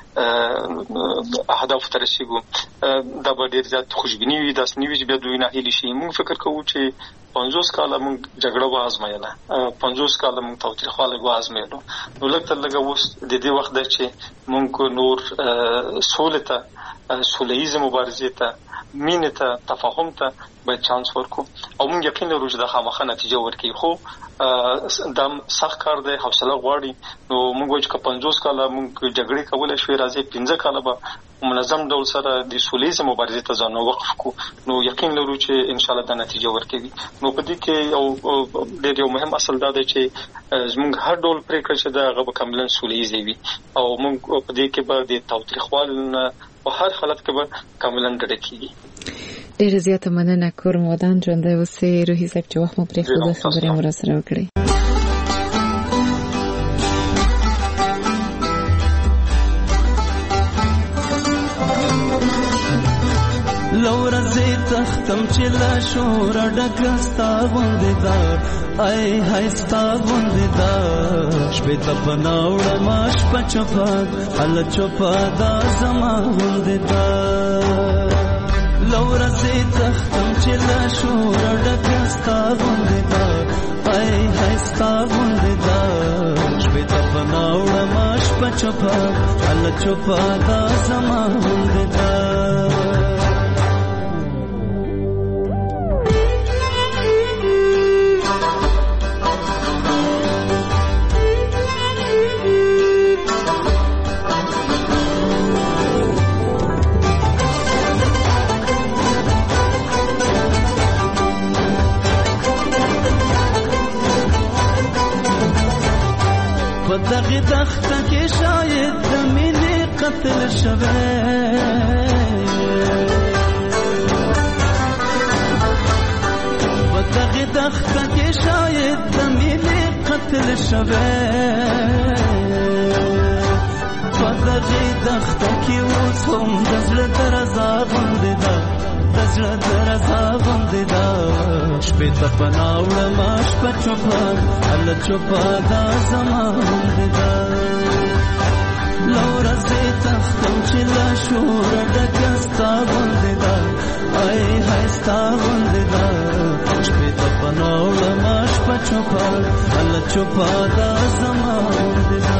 اهدافو ته رسېږو، دا به ډېر زیات خوشبیني وي، داسې نه وي چې بیا دوی ناهیلي شي. موږ فکر کوو چې 50 کاله موږ جګړه وازمایله، 50 کاله موږ تاوتریخوالی وازمایلو، نو لږ تر لږه اوس د دې وخت دی چې موږ نور سولې ته، سوله ییزې مبارزې ته، مینې ته، تفاهم ته باید چانس ورکړو او موږ یقین لرو چې دا خامخا نتیجه ورکوي. خو دا سخت کار دی، حوصله غواړي. نو موږ وایو چې که 50 کاله موږ جګړې کولی شوې، راځي 15 کاله به منظم ډول سره د سوله ییزې مبارزې ته ځان وقف کړو، نو یقین لرو چې انشاءالله دا نتیجه ورکوي. نو په دې کې ډېر یو مهم اصل دا دی چې زموږ هر ډول پرېکړه چې ده هغه به کاملا سوله ییزې وي او موږ په دې کې به د تاوتریخوالي نه په هر حالت کې به کاملا ډډه کېږي. ډېره زیاته مننه. کور مودان ژوندی اوسئ. روحي صاحب چې وخت مو پرېښود خبرې مو راسره وکړئ. لورځې تختم چې لا شور ډکه ستا غوندې ده، ای های ستا غوندې ده، شپې ته په ناوړمه شپه چوپه هله چوپه دا زما غوندې ده. لورځې تختم چې لا شور ډکه ستا غوندې ده، ای های ستا غوندې ده، شپې ته په ناوړمه شپه چوپه هله چوپه دا زما غوندې ده. دغه دخته کې شاید د مینې قتل شوی، په دغه دخته کې شاید د مینې قتل شوی، په دغه دخته کې اوس هم د زړه درزا غوندې ده، د زړه درزا غوندې ده، شپې ته په ناوړمه شپه چوپه هله چوپه دا زما غوندې ده. لورځې تختم چې لا شوره ډکه ستا غوندې ده، ای های ستا غوندې ده، شپې ته په ناوړمه شپه چوپه هله چوپه دا زما غوندې ده.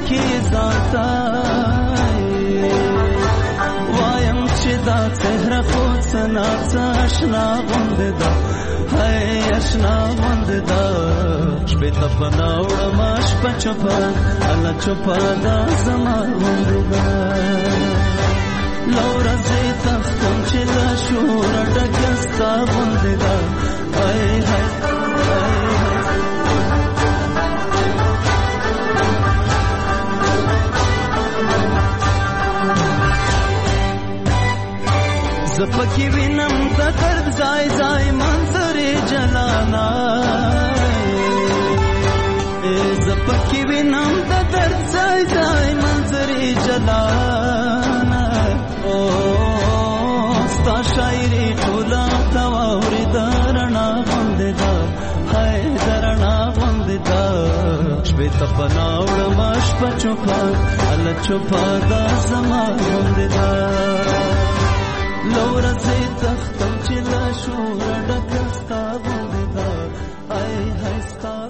کې ځانته وایم چې دا څهره خو څه ناڅه اشنا غوندې ده هی اشنا غوندې ده شپې ته پناه وړمه شپه چوپه الله چوپه دا زما غوندې ده له ورځې تښتم چې له شوره ډکه ستا غوندې ده هی هی زپکی وینم د درد ځای ځای منظرې جلانا زپکی وینم د درد ځای ځای منظرې جلانا او ستا شاعري ټوله تا واورې د رڼا غوندې ده هی د رڼا غوندې ده شپې ته پناه وړمه شپه چوپه الله چوپه دا زما غوندې ده لورځې تختم چې لا شوره ډکه ستا غوندې ده هی هی ستا